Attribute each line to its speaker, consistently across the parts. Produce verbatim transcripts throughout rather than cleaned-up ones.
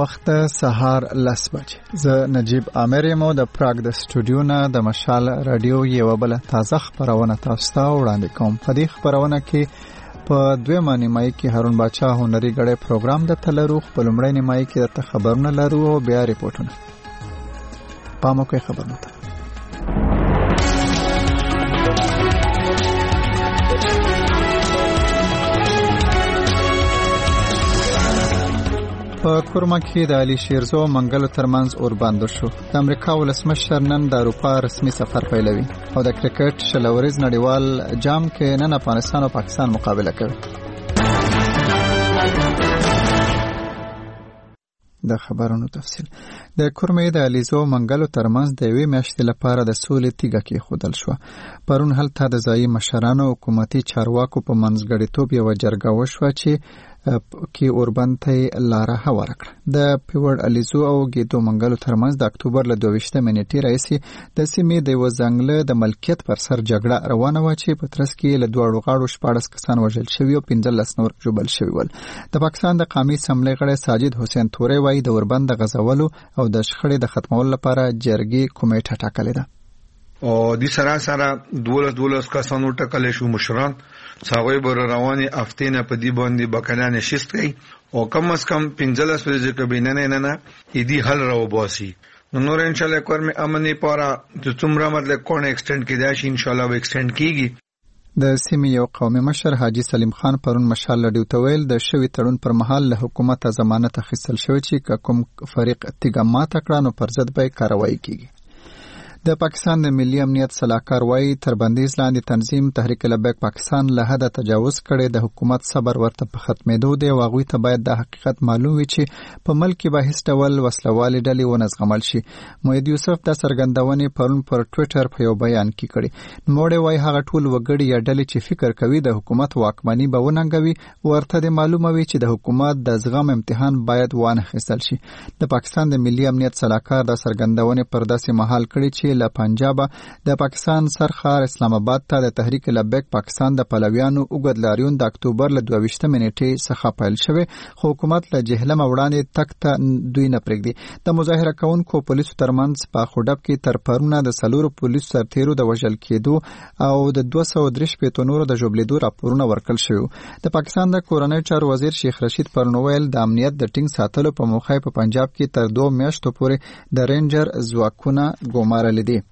Speaker 1: وخت سهار لس بجې. زه نجیب عامر یم د پراګ د سټوډیو نه د مشال رادیو یو بل تازه خبرونه تاسو ته وړاندې کوم. په دې خبرونه کې په دویمه نیمایي کې هارون باچا هنري غړي پروګرام د تلرو، په لومړۍ نیمایي کې د خبرونه لرو او بیا ریپورتونه. پامو کې خبرونه په کورما کې د علي شیرزو منګلو ترمنځ اور بند شو. د امریکا ولسمشر نن د اروپا رسمي سفر پیلوي او د کرکټ شلوريز نړیوال جام کې نن افغانستان او پاکستان مقابله کوي. د خبرونو تفصیل. د کورمې د الیزو منګلو ترمنځ د یوې میاشتې لپاره د سولې تیګه کې خودل شو. پرون هلته د ځایي مشرانو حکومتي چارواکو په منځګړیتوب یو جرګه وشوه چې کې اوربند ته لاره هواره کړه. د پیوړ الیزو او ګیدو منګلو ترمنځ د اکتوبر له دوه منېټې راځي د سیمې د وزنګله د ملکیت پر سر جګړه روانه و چې په ترڅ کې له دوه غاړو شپږ کسان وژل شوي او پنځلس نور ژوبل شوي ول. د پاکستان د قومي اسمبلی غړی ساجد حسین تورې وايي د اوربند د غزولو او د شخړې د ختمولو لپاره جرګې کمیټه ټاکلې ده.
Speaker 2: او د سره سره دولس دولس کسانو ټاکل شو مشران څاوي بر رواني افتینه په دی باندې بکنانه شستي او کم از کم پنځلس ورځې کبینه نه نه دې حل راو باسي. نو نور ان شاء الله کورمه امني پارا چې څومره مطلب کونه ایکسټند کیدای شي ان شاء الله به ایکسټند کیږي.
Speaker 1: د سیمې یو قومي مشر حاجی سلیم خان پرون مشال لډیو تویل د شوی تړون پر مهال له حکومت ضمانت اخیستل شوی چې کوم فریق اتګامات کړانو پر ضد به کاروایی کیږي. د پاکستان د ملي امنیت صلاحکار وايي تر بندیز لاندې تنظیم تحریک لبیک پاکستان له حد تجاوز کړي. د حکومت صبر ورته په ختمېدو دی او هغوی ته باید د حقیقت معلوم وي چې په ملک کې به هیڅ ډول وسلوالې ډلې ونه زغمل شي. موحد یوسف د څرګندونې پرون پر ټویټر په یو بیان کې کړي. نوموړی وايي هغه ټول وګړي یا ډلې چې فکر کوي د حکومت واکمني به وننګوي ورته د معلومه وي چې د حکومت د زغم امتحان باید وانه خېستل شي. د پاکستان د ملي امنیت صلاحکار د څرګندونې پر داسې مهال کړي چې له پنجاب د پاکستان سرخار اسلام آباد ته د تحریک لبیک پاکستان د پلویانو اوږد لاریون د اکتوبر له دوه منېټې څخه پیل شوی، خو حکومت له جهلم وړاندې تک ته دوی نه پرېږدي. د مظاهره کوونکو پولیسو ترمنځ په خوډب کې تر پرونه د سلورو پولیسو سرتیرو د وژل کېدو او د دوه سوه درې شپېته نورو د ژوبلېدو راپورونه ورکړل شوي. د پاکستان د کورنۍ چارو وزیر شیخ رشید پرون ویل د امنیت د ټینګ ساتلو په موخه په پنجاب کې تر دوه میاشتو پورې د رینجر ځواکونه ګومارلي دي.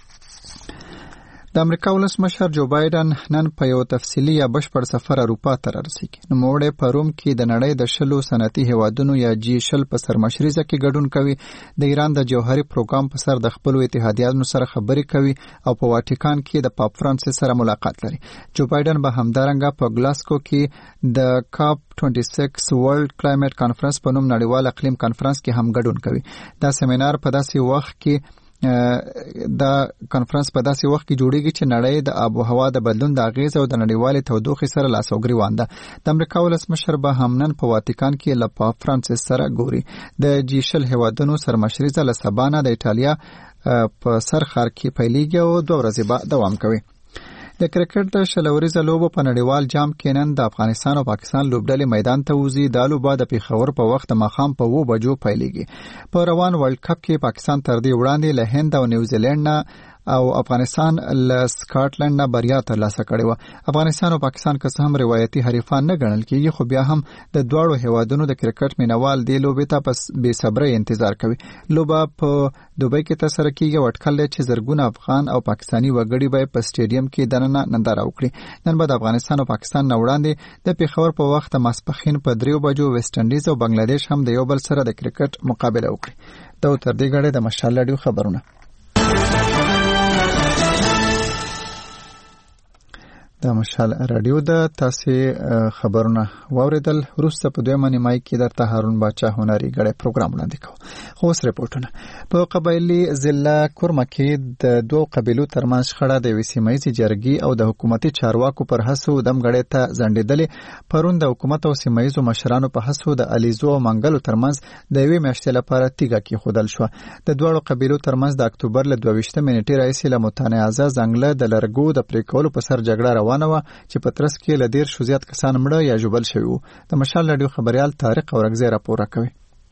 Speaker 1: د امریکا ولسمشر جو بایدن نن په یو تفصیلي یا بشپړ سفر اروپا ته رسیږي. نوموړی په روم کې د نړۍ د شلو صنعتي هیوادونو یا جی شل په سرمشریزه کې ګډون کوي. د ایران د جوهري پروګرام په سر د خپلو اتحادیانو سره خبرې کوي او په واټیکان کې د پاپ فرانسیس سره ملاقات لري. جو بایدن به همدارنګه په ګلاسکو کې د کاپ شپږ ورلد کلایمټ کانفرنس په نوم نړیوال اقلیم کانفرنس کې هم ګډون کوي. دا سیمینار په داسې وخت کې دا کانفرنس په داسې وخت کې جوړیږي چې نړۍ د آب او هوا د بدلون د اغیز او د نړیوالې تودوخې سره لاس او ګریوان ده. د امریکا ولسمشر به هم نن په واتیکان کې له پاپ فرانسیس سره ګوري. د جی شل هیوادونو سرمشریزه له سبانا د ایټالیا په سر خار کې پیلېږي او دوه ورځې به دوام کوي. د کرکټ د شلوريز لوبو په نړیوال جام کې نن د افغانستان او پاکستان لوبډلې میدان ته وځي. د لوبه د پیښور په وخت ماښام په اوه بجو پیلېږي. په روان ورلد کپ کې پاکستان تر دې وړاندې له هند او نیوزیلند نه او افغانستان له سکاټلند نه بریا ترلاسه کړې و. افغانستان او پاکستان که څه هم روایتي حریفان نه ګڼل کېږي، خو بیا هم د دواړو هیوادونو د کرکټ مینوال دې لوبې ته په بې صبرۍ انتظار کوي. لوبه په دوبۍ کې ترسره کېږي او اټکل دی چې زرګونه افغان او پاکستاني وګړي به په سټیډیم کې دننه ننداره وکړي. نن به د افغانستان او پاکستان نه وړاندې د پیښور په وخت ماسپښین په دریو بجو ویسټ انډیز او بنگلاديش هم د یو بل سره د کرکټ مقابله وکړي. دا تر دې غړې د مشال لډیو خبرونه. د مشال رادیو د تاسې خبرونه واوریدل. وروسته په دویمه نیمایي کې درته هارون باچا هنري غړي پروګرام وړاندې کوو. خو اوس ریپورتونه. په قبایلي ضلع کورما کې د دوه قبیلو ترمنځ شخړه د یوې سیمه ییزې جرګې او د حکومتي چارواکو پر هڅو دم غړي ته ځنډېدلې. پرون د حکومت او سیمه ییزو مشرانو په هڅو د الیزو او منګلو ترمنځ د یوې میاشتې لپاره تیګه کېښودل شوه. د دواړو قبیلو ترمنځ د اکتوبر له دوه منېټې راهیسې له متنازعه ځنګله د لرګو د پرې کولو په سر جګړه روانه وه چې په ترڅ کې له ډېر شو زیات کسان مړه یا ژوبل شوي وو. د مشال رادیو خبریال طارق اورګزی راپور راکوي.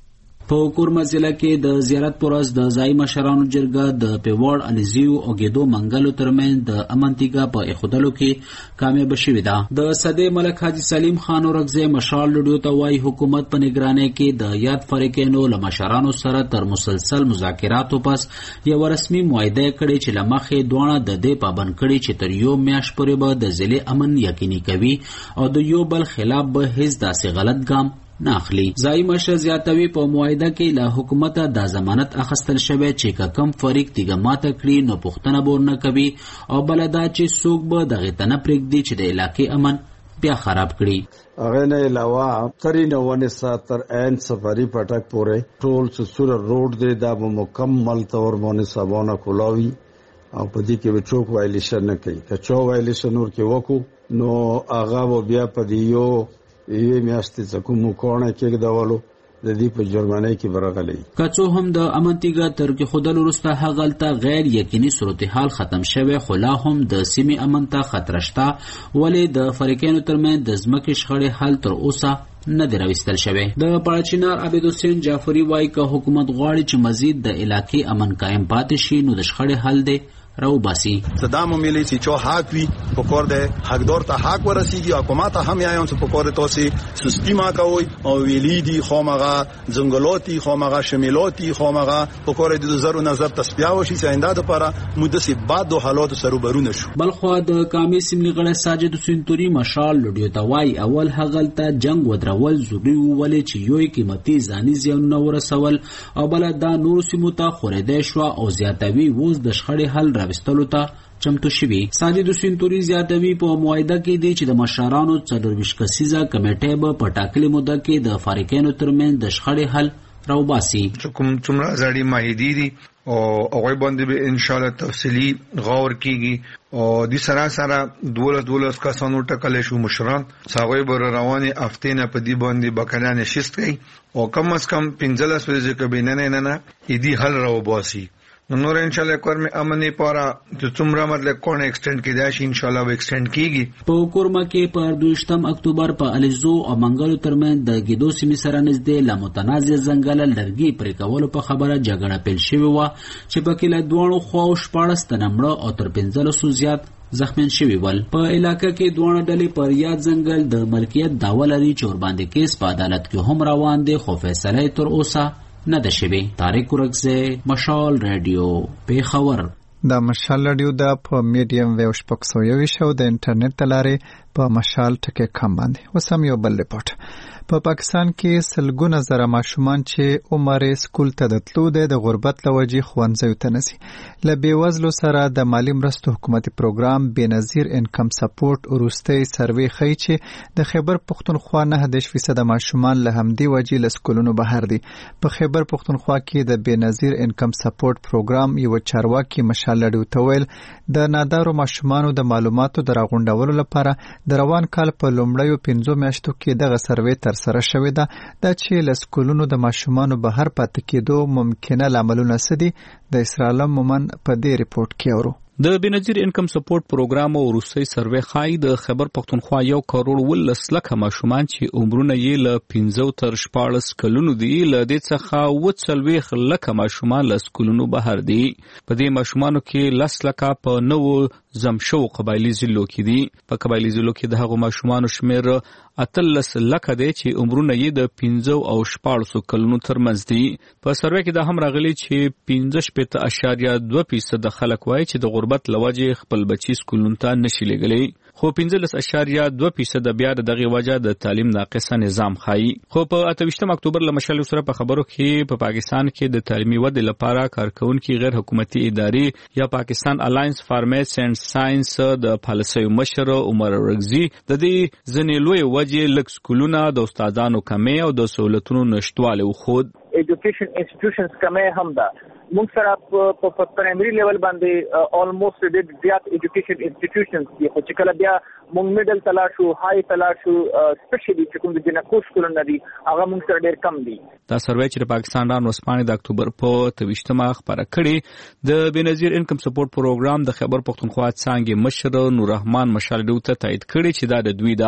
Speaker 3: په کورما ضلع کې د زیارت پرز د ځای مشرانو جرګه د پیوړ الیزیو او ګیدو منګلو ترمن د امنتیګه په اخودلو کې کامیاب شوې ده. د صدې ملک حاجی سلیم خان اورغزی مشال لډیو ته وایي حکومت په نگرانی کې د یاد فریقینو له مشرانو سره تر مسلسل مذاکراتو پس یو رسمي معاهده کړې چې لمخې دوانه د دې پابند کړي چې تر یو میاشت پورې به د ضلع امن یقیني کوي او د یو بل خلاف به هیڅ داسې غلط ګام نه اخلي. ځای مشر زیاتوي په معاهده کې له حکومته د ضمانت اخیستل شوی چې کم فریق تیګه ماته کړي نو پوښتنه به ورنه کوي او بله دا چې څوک به دغې ته نه پرېږدي چې د علاقې امن بیا خراب کړي.
Speaker 4: هغه نه علاوه ترې نه ونیسه تر عین سفري پټک پورې ټول سسوره روډ دی دا به مکمل طور باندې سبانه کولاوي او په دې کې به څوک وایلیشن نه کوي. که چا وایلیشن ورکې وکړو نو هغه به بیا په دې یو یوې میاشتې څه کوم کونه کېږدولو د دې په جرمانۍ کې برغلی.
Speaker 3: که څو هم د امنتیګه تر کېښودلو وروسته هغلته غیر یقیني صورتحال ختم شوی خو لا هم د سیمې امن ته خطره شته ولې د فریقینو ترمنځ د ځمکې شخړې حل تر اوسه نه دی راوستل شوی. د پاړچینار عبید حسین جعفري وایي که حکومت غواړي چې مزید د علاقې امن قایم پاتې شي نو د شخړې حل دی راو باسي.
Speaker 5: صدام ملي چې چا حق وي په کور ده حقدار ته حق ورسیږي حکومت هم یایون چې په کور تاسو سستی ما کوي او ویلی دي خامغه ځنګلاتي خامغه شمیلاتي خامغه په کور د زرو نظر تسبیح وشي چې آینده لپاره مدسي بعد د حالات سره برونه شو. بلخو د کامی سیمې غړي ساجد حسین توري مشال لډیو ته وای اول هغلته جنگ ودرول ضروري ولې چې یو قیمتي ځاني زیانونه ورسول او بل دا نور سیمو ته خورېده شو او زیاتوي وز د شخړې حل راوستلو ته چمتو شوي. ساجد حسین توري زیاتوي په معاهده کې دی چې د مشرانو څلورویشت کسیزه کمیټه به په ټاکلې موده کې د فریقینو ترمنځ د شخړې حل راوباسي.
Speaker 2: کوم څومره ازادي معاهدې دي او هغه باندې به ان شاء الله تفصیلی غور کیږي او د سره سره دولت دولت کسانو ټکل شو مشران څاوي بر رواني افتینه په دی باندې بکنانه شست کوي او کم از کم پنځلس ورځې کبینه نه نه ایدي حل راوباسي. نور ان شاء الله کورم امنی پارا چې څومره مطلب کونه ایکسټند کیدای شي ان شاء الله ایکسټند کیږي.
Speaker 3: په کورما کې په دویشتم اکتوبر په الیزو او منګلو ترمن د ګیدو سیمې سره نږدې لا متنازع ځنګل لرګي پرې کولو په خبره جګړه پیل شوې و چې په کې له دوه خو شپاړس تنمړه او تر پنځلسو زیات زخمین شوی ول. په علاقې کې دوه ډلې پر یاد ځنګل د ملکیت داوا لري چې ور باندې کیس په عدالت کې هم روان دي خو فیصله تر اوسه نه ده شوی. طارق ورغزی مشال رادیو پیښور.
Speaker 1: د مشال رادیو د په میډیم ویو شپږ سوه یوویشت او د انټرنیټ له لارې په مشال ټکی کم باندې. اوس هم یو بل ریپورټ. په پا پاکستان کې سلګونه زره ماشومان چې عمر سکول ته د تلو د غربت له وجې ښوونځیو ته نه ځي. له بېوزلو سره د مالي مرستو حکومتي پروګرام بېنظیر انکم سپورټ وروستی سروې ښیي چې د خیبر پښتونخوا نهه دېرش فیصده ماشومان له همدې وجې له سکولونو بهر دي. په خیبر پښتونخوا کې د بېنظیر انکم سپورټ پروګرام یو چارواکي مشال لډیو ته ویل د نادارو ماشومانو د معلوماتو د راغونډولو لپاره د روان کال په لومړیو پنځو میاشتو کې دغه سروې تر سره شوې ده. دا چې له سکولونو د ماشومانو بهر پاتې کېدو ممکنه لاملونه څه دي د اسرائیل مومن په دې ریپورت کې اورو.
Speaker 6: د بنظیر انکم سپورټ پروګرام او روسي سروې خای د خبر پښتونخوا یو کروڑ ولس لکه ماشومان چې عمرونه یې له پنځه تر شپاړس کلونو دي له دې څخه و څلوېښت لکه ماشومان له سکولونو بهر دي. په دې ماشومانو کې لس لکه په نوو زمشو قبایلی ضلعو کې دي. په قبایلی ضلعو کې د هغو ماشومانو شمیر اتلس لکه دی چې عمرونه یې د پنځه او شپاړسو کلونو ترمنځ دي. په سروې کې دا هم راغلي چې پنځه شپېته اعشاریه دوه فیصده خلک وایي چې د غربت لوجه خپل بچی سکولونو ته نشي لګلی. خو پنځلس اعشاریه دوه فیصده بیا د دغه وجه د تعلیم ناقصه نظام خایي. خو په اتهویشتم اکتوبر له مشال سره په خبرو کې په پاکستان کې د تعلیمي ودې لپاره کارکونکو غیر حکومتي ادارې یا پاکستان الاینس فار میتھس اینڈ ساينس د پالیسي مشر عمر رغزي د دې ځنې لوی وجه لک سکولونه د استادانو کمی او د سہولتونو نشټواله خود
Speaker 7: ایجوکیشن انسټیټیوشنز کمی هم ده. موږ سره په پرایمري لیول باندې almost ډېر زیات ایجوکیشن انسټیټیوشنز دي خو چې کله بیا موږ میډل تلا شو هاي تلا شو سپیشلی چې کوم د جنکو سکولونه دي هغه موږ سره ډېر کم دي.
Speaker 6: دا سروې چې پاکستان ران وسپانې د اکتوبر په تویشتمه خبره کړې د بنظیر انکم سپورټ پروګرام د خبر پښتونخوا څنګه مشر نور رحمان مشال ډیو ته تایید کړی چې دا د دوی دا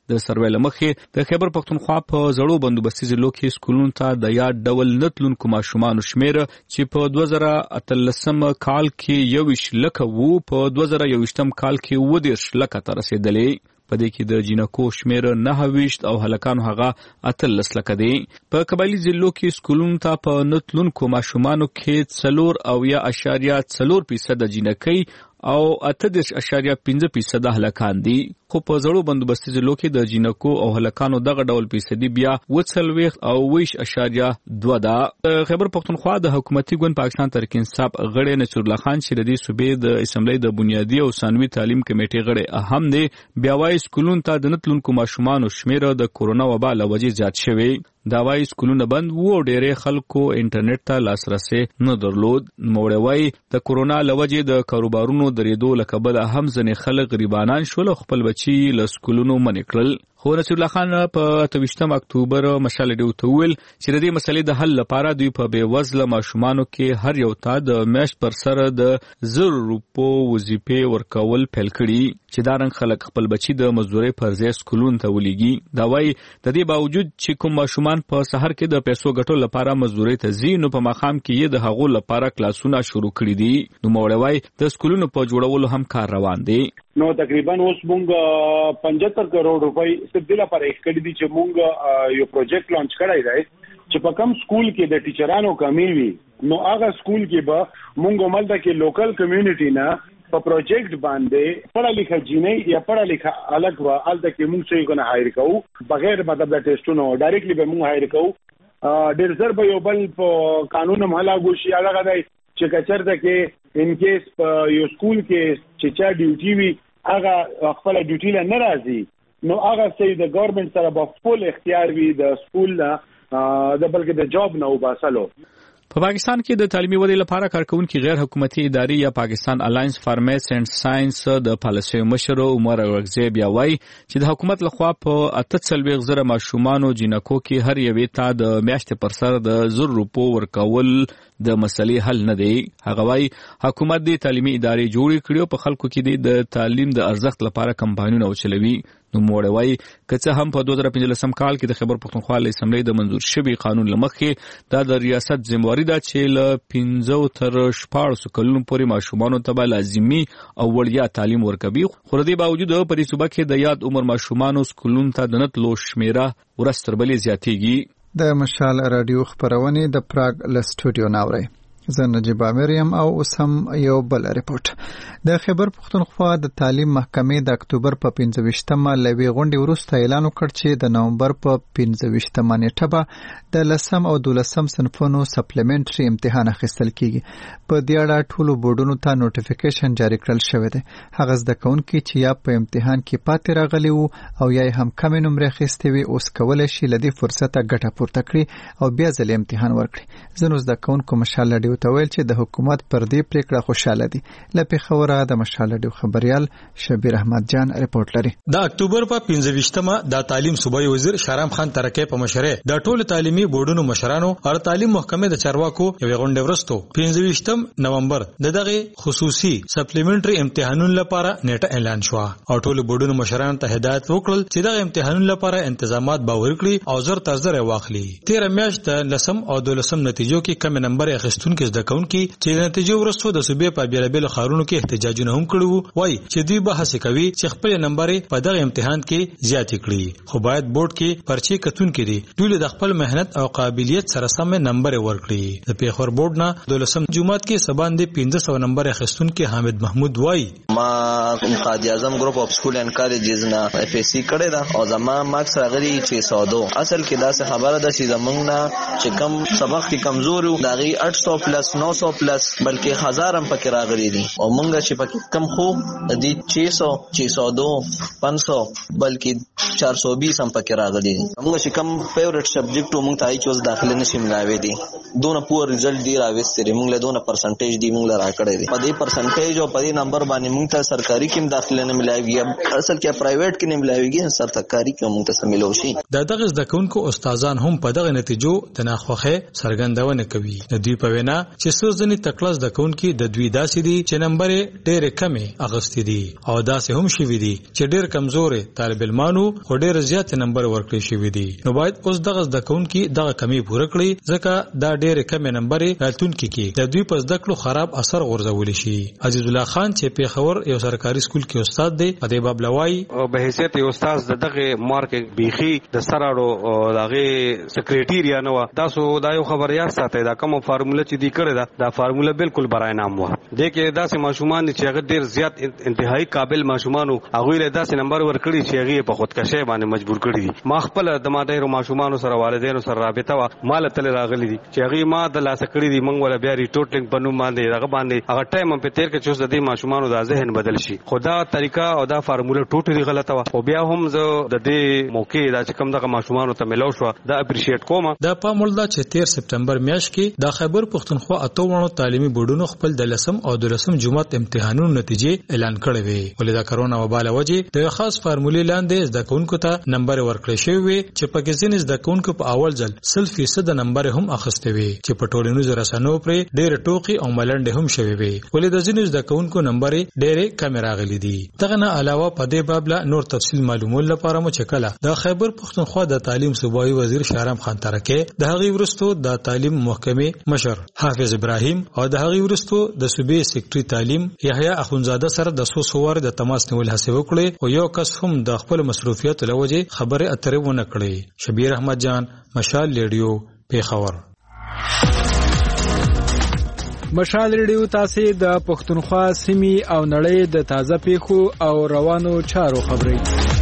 Speaker 6: د سروې لمخې د خیبر پختونخوا په زړو بندوبستي ضلعو کې سکولونو ته د یاد ډول نتلونکو ماشومانو شمیر چې په دوه زره اتلسم کال کې یویش لکه وو په دوه زره یویشتم کال کې اووه دېرش لکه ته رسېدلې. په دې کې د جینکو شمیر نهه ویشت او هلکانو هغه اتلس لکه دی. په قبایلي ضلعو کې سکولونو ته په نتلونکو ماشومانو کې څلور او یا اشاریه څلور فیصده جینکۍ او اته دېرش اشاریه پنځه فیصده هلکان دي. خو په زړو بندوبستي ضلعو کې د جینکو او هلکانو دغه ډول فیصدي بیا اووه څلوېښت او ویش اشاریه دوه ده. د خیبر پختونخوا د حکومتي ګوند پاکستان تحریک انصاف غړی نصرالله خان چې د دې صوبې د اسمبلی د بنیادي او ثانوي تعلیم کمیټې غړی اهم دی، بیا وایي سکولونو ته د نتلونکو ماشومانو شمیر د کورونا وبا له وجې زیات شوی. دا وایي سکولونه بند وو او ډېری خلکو انټرنیټ ته لاسرسی نه درلود. نوموړی وایي د کورونا له وجې د کاروبارونو درېدو له کبله هم ځینې خلک غریبانان شول او خپل بچي له سکولونو منې کړل. خو نصرالله خان په اته ویشتم اکتوبر مشال ډیو ته وویل چې د دې مسلې د حل لپاره دوی په بې وزله ماشومانو کې هر یو ته د میاشت پر سر د زر روپو وظیفې ورکول پیل کړي چې دا رنګ خلک خپل بچي د مزدورۍ پر ځای سکولونو ته ولیږي. دا وایي د دې باوجود چې کوم ماشومان په سحر کې د پیسو ګټلو لپاره مزدورۍ ته ځي نو په ماښام کې یې د هغو لپاره کلاسونه شروع کړي دي. نوموړی وایي د سکولونو په جوړولو هم کار روان دی.
Speaker 8: نو تقریبا اوس مونږ پنځهتر کروڑ روپۍ سبدله پر اخکړی دي چې مونږ یو پروجیکټ لانچ کړی دی چې په کوم سکول کې د ټیچرانو کمی وي نو هغه سکول کې به مونږ ملته کې لوکل کمیونټي نه په پروجیکټ باندې پڑھا لیکھا جینۍ یا پڑھا لیکھا الګ وا الته کې مونږ څه کنه هایر کوو بغیر مطلب د ټیسټونو ډایرکټلی به مونږ هایر کوو. ډېر زر به یو بل په قانون مهلا ګوشي هغه دی چې کچرته کې ان کیس په یو سکول کې چې چا ډیوټي وي هغه خپل ډیوټي له ناراضي نو هغه سي د ګورنمنت سره په فول اختیار وي د سکول نه د بلکې د جاب نه وباسلو.
Speaker 6: په پاکستان کې د تعلیمي ودې لپاره کارکونکي غیر حکومتي ادارې یا پاکستان الاینس فار میتھس اینڈ ساينس د پالیسي مشر عمر اورګزی بیا وایي چې د حکومت لخوا په اته څلوېښت زره ماشومانو جینکو کې هر یوې ته د میاشتې پر سر د زر روپو ورکول د مسلې حل نه دی. هغه وایي حکومت د تعلیمي ادارې جوړې کړي او په خلکو کې د تعلیم د ارزښت لپاره کمپاینونه وچلوي. نو موړی وایي که څه هم په دوه زره پنځلسم کال کې د خیبر پختونخوا له اسمبلی د منظور شوي قانون له مخې دا د ریاست ذمہواري ده چې له پنځو تر شپاړسو کلونو پورې ماشومانو ته به لازمي او وړیا تعلیم ورکوي. خو د دې باوجود په دې صوبه کې د یاد عمر ماشومانو سکولونو ته د نتلو شمیره ورځ تر بلې زیاتېږي.
Speaker 1: د مشال رادیو خپرونې د پراګ له سټوډیو ناوړی زه نجیب عامر یم او اوس هم یو بل ریپورت. د خیبر پختونخوا د تعلیم محکمې د اکتوبر په پنځه ویشتمه له یوې غونډې وروسته اعلان وکړ چې د نومبر په پنځه ویشتمه نیټه به د لسم او دولسم صنفونو سپلیمنټري امتحان اخیستل کیږي. په دې اړه ټولو بورډونو ته نوټیفیکیشن جاری کړل شوی دی. هغه زده کوونکي چې یا په امتحان کې پاتې راغلي وو او یا هم کمې نمرې اخیستې وي اوس کولی شي له دې فرصته ګټه پورته کړي او بیا ځلې امتحان ورکړي. ځینو زده کوونکو مشال ډیو ته ویل چې د حکومت پر دې پریکړه خوشاله دي. له پیښوره د مشال ډیو خبريال شبیر احمد جان ریپورت لري.
Speaker 9: د اکتوبر په پنځه ویشتمه د تعلیم صوبایي وزیر شهرام خان ترکه په مشره د ټولو تعلیمي بورډونو مشرانو او تعلیم محکمې د چارواکو یو غونډه ورستو پنځه ویشتم نومبر د دغه خصوصي سپلیمنټري امتحانونو لپاره نیټه اعلان شو او ټولو بورډونو مشرانو ته هدایت وکړل چې دغه امتحانونو لپاره تنظیمات باور کړي او زر تر زر واخلي. تیر میاشت د لسم او دولسم نتیجو کې کم نمبر اخیستونکو زده کوونکي چې نتیجې ورستو د صوبې په بیلابل خارونو کې احتجاجونه هم کړو وای چې دوی به هڅه کوي چې خپل نمبر په دغه امتحان کې زیات کړي خو باید بورډ کې پرچې کتون کړي ټول د خپل مهنت او قابلیت سره سم نمبر ورکړي. د پیښور بورډ نه دولسم جمعات کې سبان د پنځه سوه نمبر اخیستونکو حامد محمود وای
Speaker 10: ما قائد اعظم ګروپ اف سکول اینڈ کالجز نه اف اس سی کړی دا او زما مارکس راغلي چې سو دو. اصل کې دا څه خبره ده چې زمونږ نه چې کم سبق کې کمزور وو دا غي آٹھ سو پلس نو سو پلس بلکې هزار هم پکې راغلي دي او مونږ چې پکې کم خو د دې چھ سو چھ سو دو پانچ سو بلکې چار سو بیس هم پکې راغلي دي. مونږ چې کم فیورټ سبجیکټ مونږ ته ایچ اوس داخله نشي ملاوي دي دونه پور ریزلټ دی راوستري مونږ له دونه پرسنټیج دی مونږ له راکړې دي په دې پرسنټیج او په دې نمبر باندې مونږ ته سرکاري کې داخله نه ملاويږي اصل کې پرایویټ کې نه ملاويږي سرکاري کې مونږ ته ملو شي.
Speaker 9: د دغه زده کوونکو استادان هم په دغه نتیجو د ناخوخه څرګندونه کوي. د دوی په وینا چې څو ځنې تکړه زده کوونکي د دوی داسې دي چې نمبر ډېر کمې اغستې دي او داسې هم شوي دي چې ډېر کمزورې طالب علمانو خو ډېر زیات نمبر ورکړي شوي دي. نو باید اوس دغه زده کوونکي دغه کمی پوره کړي ځکه دا ډېر کمې نمبر راتلونکي کې د دوی په زده کړو خراب اثر غورځولی شي. عزیز الله خان چې پیښور یو سرکاري سکول کې استاد دی په دې باب لوایي
Speaker 11: او به حیثیت یو استاد دغه مارک بیخي د سراړو دغه سکریټرییا نو تاسو دا یو خبر یاد ساتئ دا کوم فارموله چې دی کړی دا دا فارموله بالکل برای نام و د کې داسې ماشومان چې هغه ډیر زیات انتهایی قابل ماشومان هغه له داسې نمبر ورکړي چې هغه په خودکشي باندې مجبور کړي دي. ما خپل د ماډیرو ماشومان سره والدینو سره رابطه وا مال تل راغلي دي چې هغه ما د لاس کړی دي مونږ ولا بیا ریټوټینګ بنو باندې هغه باندې هغه ټایم په تیر کې چې د دې ماشومان د ذهن بدل شي. خدا طریقہ او دا فارموله ټوټلی غلطه وا او بیا هم زه د دې موقع دا چې کوم دغه ماشومان ته ملو شو دا اپریشیټ کوم.
Speaker 9: د پامولدا چې تیر سپتمبر میاشت کې د خیبر پښتونخوا اتوونو تعلیمي بورډونو خپل د لسم او د لسم جمعیت امتحانونو نتیجې اعلان کړې وي. ولې دا کرونا وبا له وجې د خاص فارمولې لاندې زده کوونکو ته نمبر ورکړی شوی وي چې په کې ځینې زده کوونکو په اول ځل سل فیصد نمبر هم اخیسته وي چې په ټولنیزو رسنیو پرې ډېر ټوکې او ملنډې هم شوی وي. ولې د ځینې زده کوونکو نمبر ډېر کم راغلي دي. دغه نه علاوه په دې باب لا نور تفصیل معلومول لپاره مو چکله د خیبر پښتونخوا د تعلیم صوبایي وزیر شهرام خان ترکه د هغې ورستو د تعلیم محکمې مشر حافظ ابراهیم او د هغې ورستو د صوبې سیکریټري تعلیم یحیی اخونزاده سره د څو سوار د تماس نیول هڅه وکړي او یو کس هم د خپل مصروفیت لوجه خبره اترې ونه کړې. شبیر احمد جان، مشال ریډیو، پیښور.
Speaker 12: مشال ریډیو تاسو د پښتونخوا سیمې او نړۍ د تازه پیښو او روانو چارو خبري.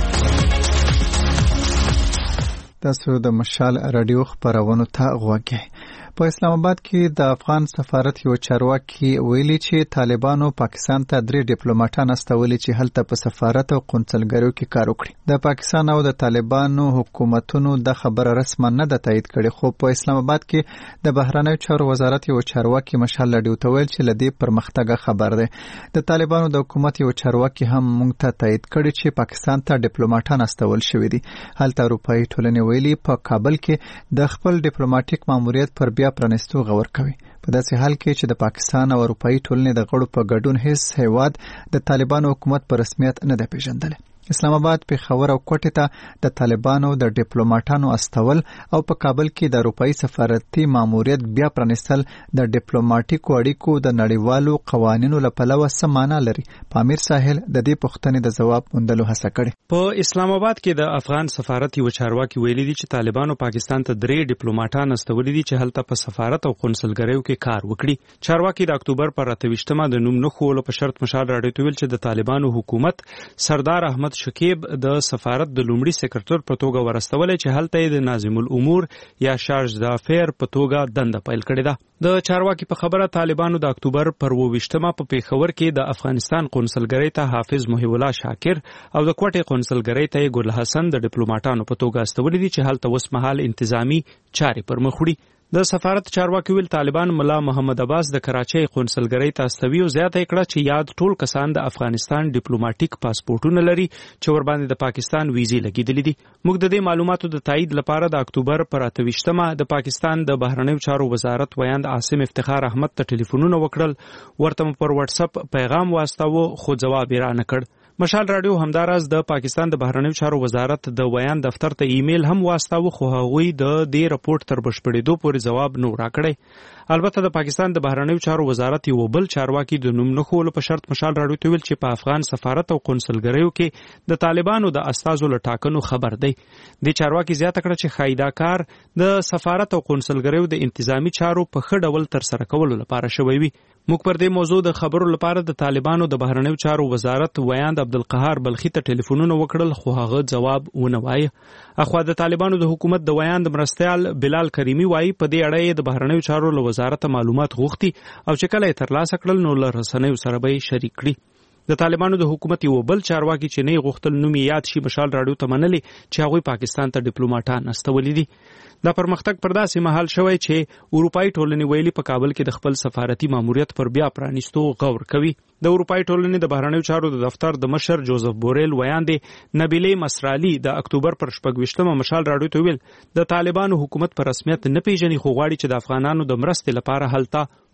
Speaker 1: تاسو د مشال رادیو خبرونه ته غوږی. په اسلام آباد کې د افغان سفارت یو چارواکي ویلي چې طالبانو پاکستان ته درې ډیپلوماټان استولي چې هلته په سفارت او قونسلګریو کې کار وکړي. د پاکستان او د طالبانو حکومتونو د خبره رسما نه ده تایید کړې، خو په اسلام آباد کې د بهرنیو چارو وزارت یو چارواکي مشال رادیو ته ویل چې لدې پرمختګ خبر ده. د طالبانو د حکومت یو چارواکي هم موږ ته تایید کړی چې پاکستان ته ډیپلوماټان استول شوي دي. هلته اروپایي ټولنې ویلي په کابل کې د خپل ډیپلوماټیک ماموریت پر بیا پرانستو غور کوي. په داسې حال کې چې د پاکستان او اروپایي ټولنې د غړو په ګډون هیڅ هیواد د طالبانو حکومت په رسمیت نه دی پیژندلی. اسلام آباد پیښور او کوټې ته د طالبانو د ډیپلوماټانو استول او په کابل کې د اروپایي سفارتي ماموریت بیا پرانستل د ډیپلوماټیکو اړیکو د نړیوالو قوانینو له پلوه څه معنا لري؟ پامیر ساحل د دې پوښتنې د ځواب موندلو هڅه کړې.
Speaker 13: په اسلام آباد کې د افغان سفارت یو چارواکي ویلي دي چې طالبانو پاکستان ته درې ډیپلوماټان استولي دي چې هلته په سفارت او قونسلګریو کې کار وکړي. چارواکي د اکتوبر پر اته ویشتمه د نوم نه خولو په شرط مشال راډیو ته ویل چې د طالبانو حکومت سردار احمد شکیب د سفارت د لومړي سیکریټر په توګه ورستولې چې هلته د ناظم الامور یا شارج د افیر په توګه دنده پیل کړې ده. د چارواکي په خبره طالبانو د اکتوبر پر اووه ویشتمه په پیښور کې د افغانستان قونسلګری ته حافظ محی الله شاکر او د کوټې قونسلګری ته ګل حسن د ډیپلوماټانو په توګه استولې دي چې هلته اوس مهال انتظامی چارې پر مخ وړي. د سفارت چارواکي ویل طالبان ملا محمد عباس د کراچۍ قونسلګری ته استوي او زیاته کړه چې یاد ټول کسان د افغانستان ډیپلوماټیک پاسپورتونه لري چې ور باندې د پاکستان ویزې لګیدلې دي. موږ د دې معلوماتو د تایید لپاره د اکتوبر پر اته ویشتمه د پاکستان د بهرنیو چارو وزارت ویاند عاصم افتخار احمد ته ټلیفونونه وکړل، ورته پر واتس اپ پیغام واستاوه خو جواب یې را نه کړ. مشال رادیو همداراز د پاکستان د بهرنیو چارو وزارت د ویان دفتر ته ایمیل هم واستاوه خو هغوی د دې رپورت تر بشپړېدو پورې جواب نه راکړی. البته د پاکستان د بهرنیو چارو وزارت یو بل چارواکي د نوم نه خولو په شرط مشال رادیو ته ویل چې په افغان سفارت او قونسلګریو کې د طالبانو د استازو له ټاکنو خبر دی. د چارواکي زیاته کړه چې خایدا کار د سفارت او قونسلګریو د انتظامی چارو په ښه ډول تر سره کولو لپاره شوی وي. موږ پر دې موضوع د خبرو لپاره د طالبانو د بهرنیو چارو وزارت ویاند عبدالقهار بلخي ته ټلیفونونه وکړل خو هغه جواب ونه وایه. اخوا د طالبانو د حکومت د ویاند مرستیال بلال کریمی وایي په دې اړه د بهرنیو چارو له وزارت معلومات غوښتي او چې کله یې ترلاسه کړل نو له رسنیو سره به یې شریک کړي. د طالبانو د حکومت یو بل چارواکي چې نه غوښتل نوم یې یاد شي مشال راډیو ته منلي چې هغوی پاکستان ته ډیپلوماټان استولي دي. دا پرمختګ پر داسې مهال شوی چې اروپایي ټولنې ویلي په کابل کې د خپل سفارتي ماموریت پر بیا پرانیستو غور کوي. د اروپایي ټولنې د بهرنیو چارو د دفتر د مشر جوزف بوریل ویاندې نبیلې مسرالی د اکتوبر پر شپږ ویشتمه مشال راډیو ته ویل د طالبانو حکومت پر رسمیت نه پیژني خو غواړي چې د افغانانو د مرستې لپاره هلته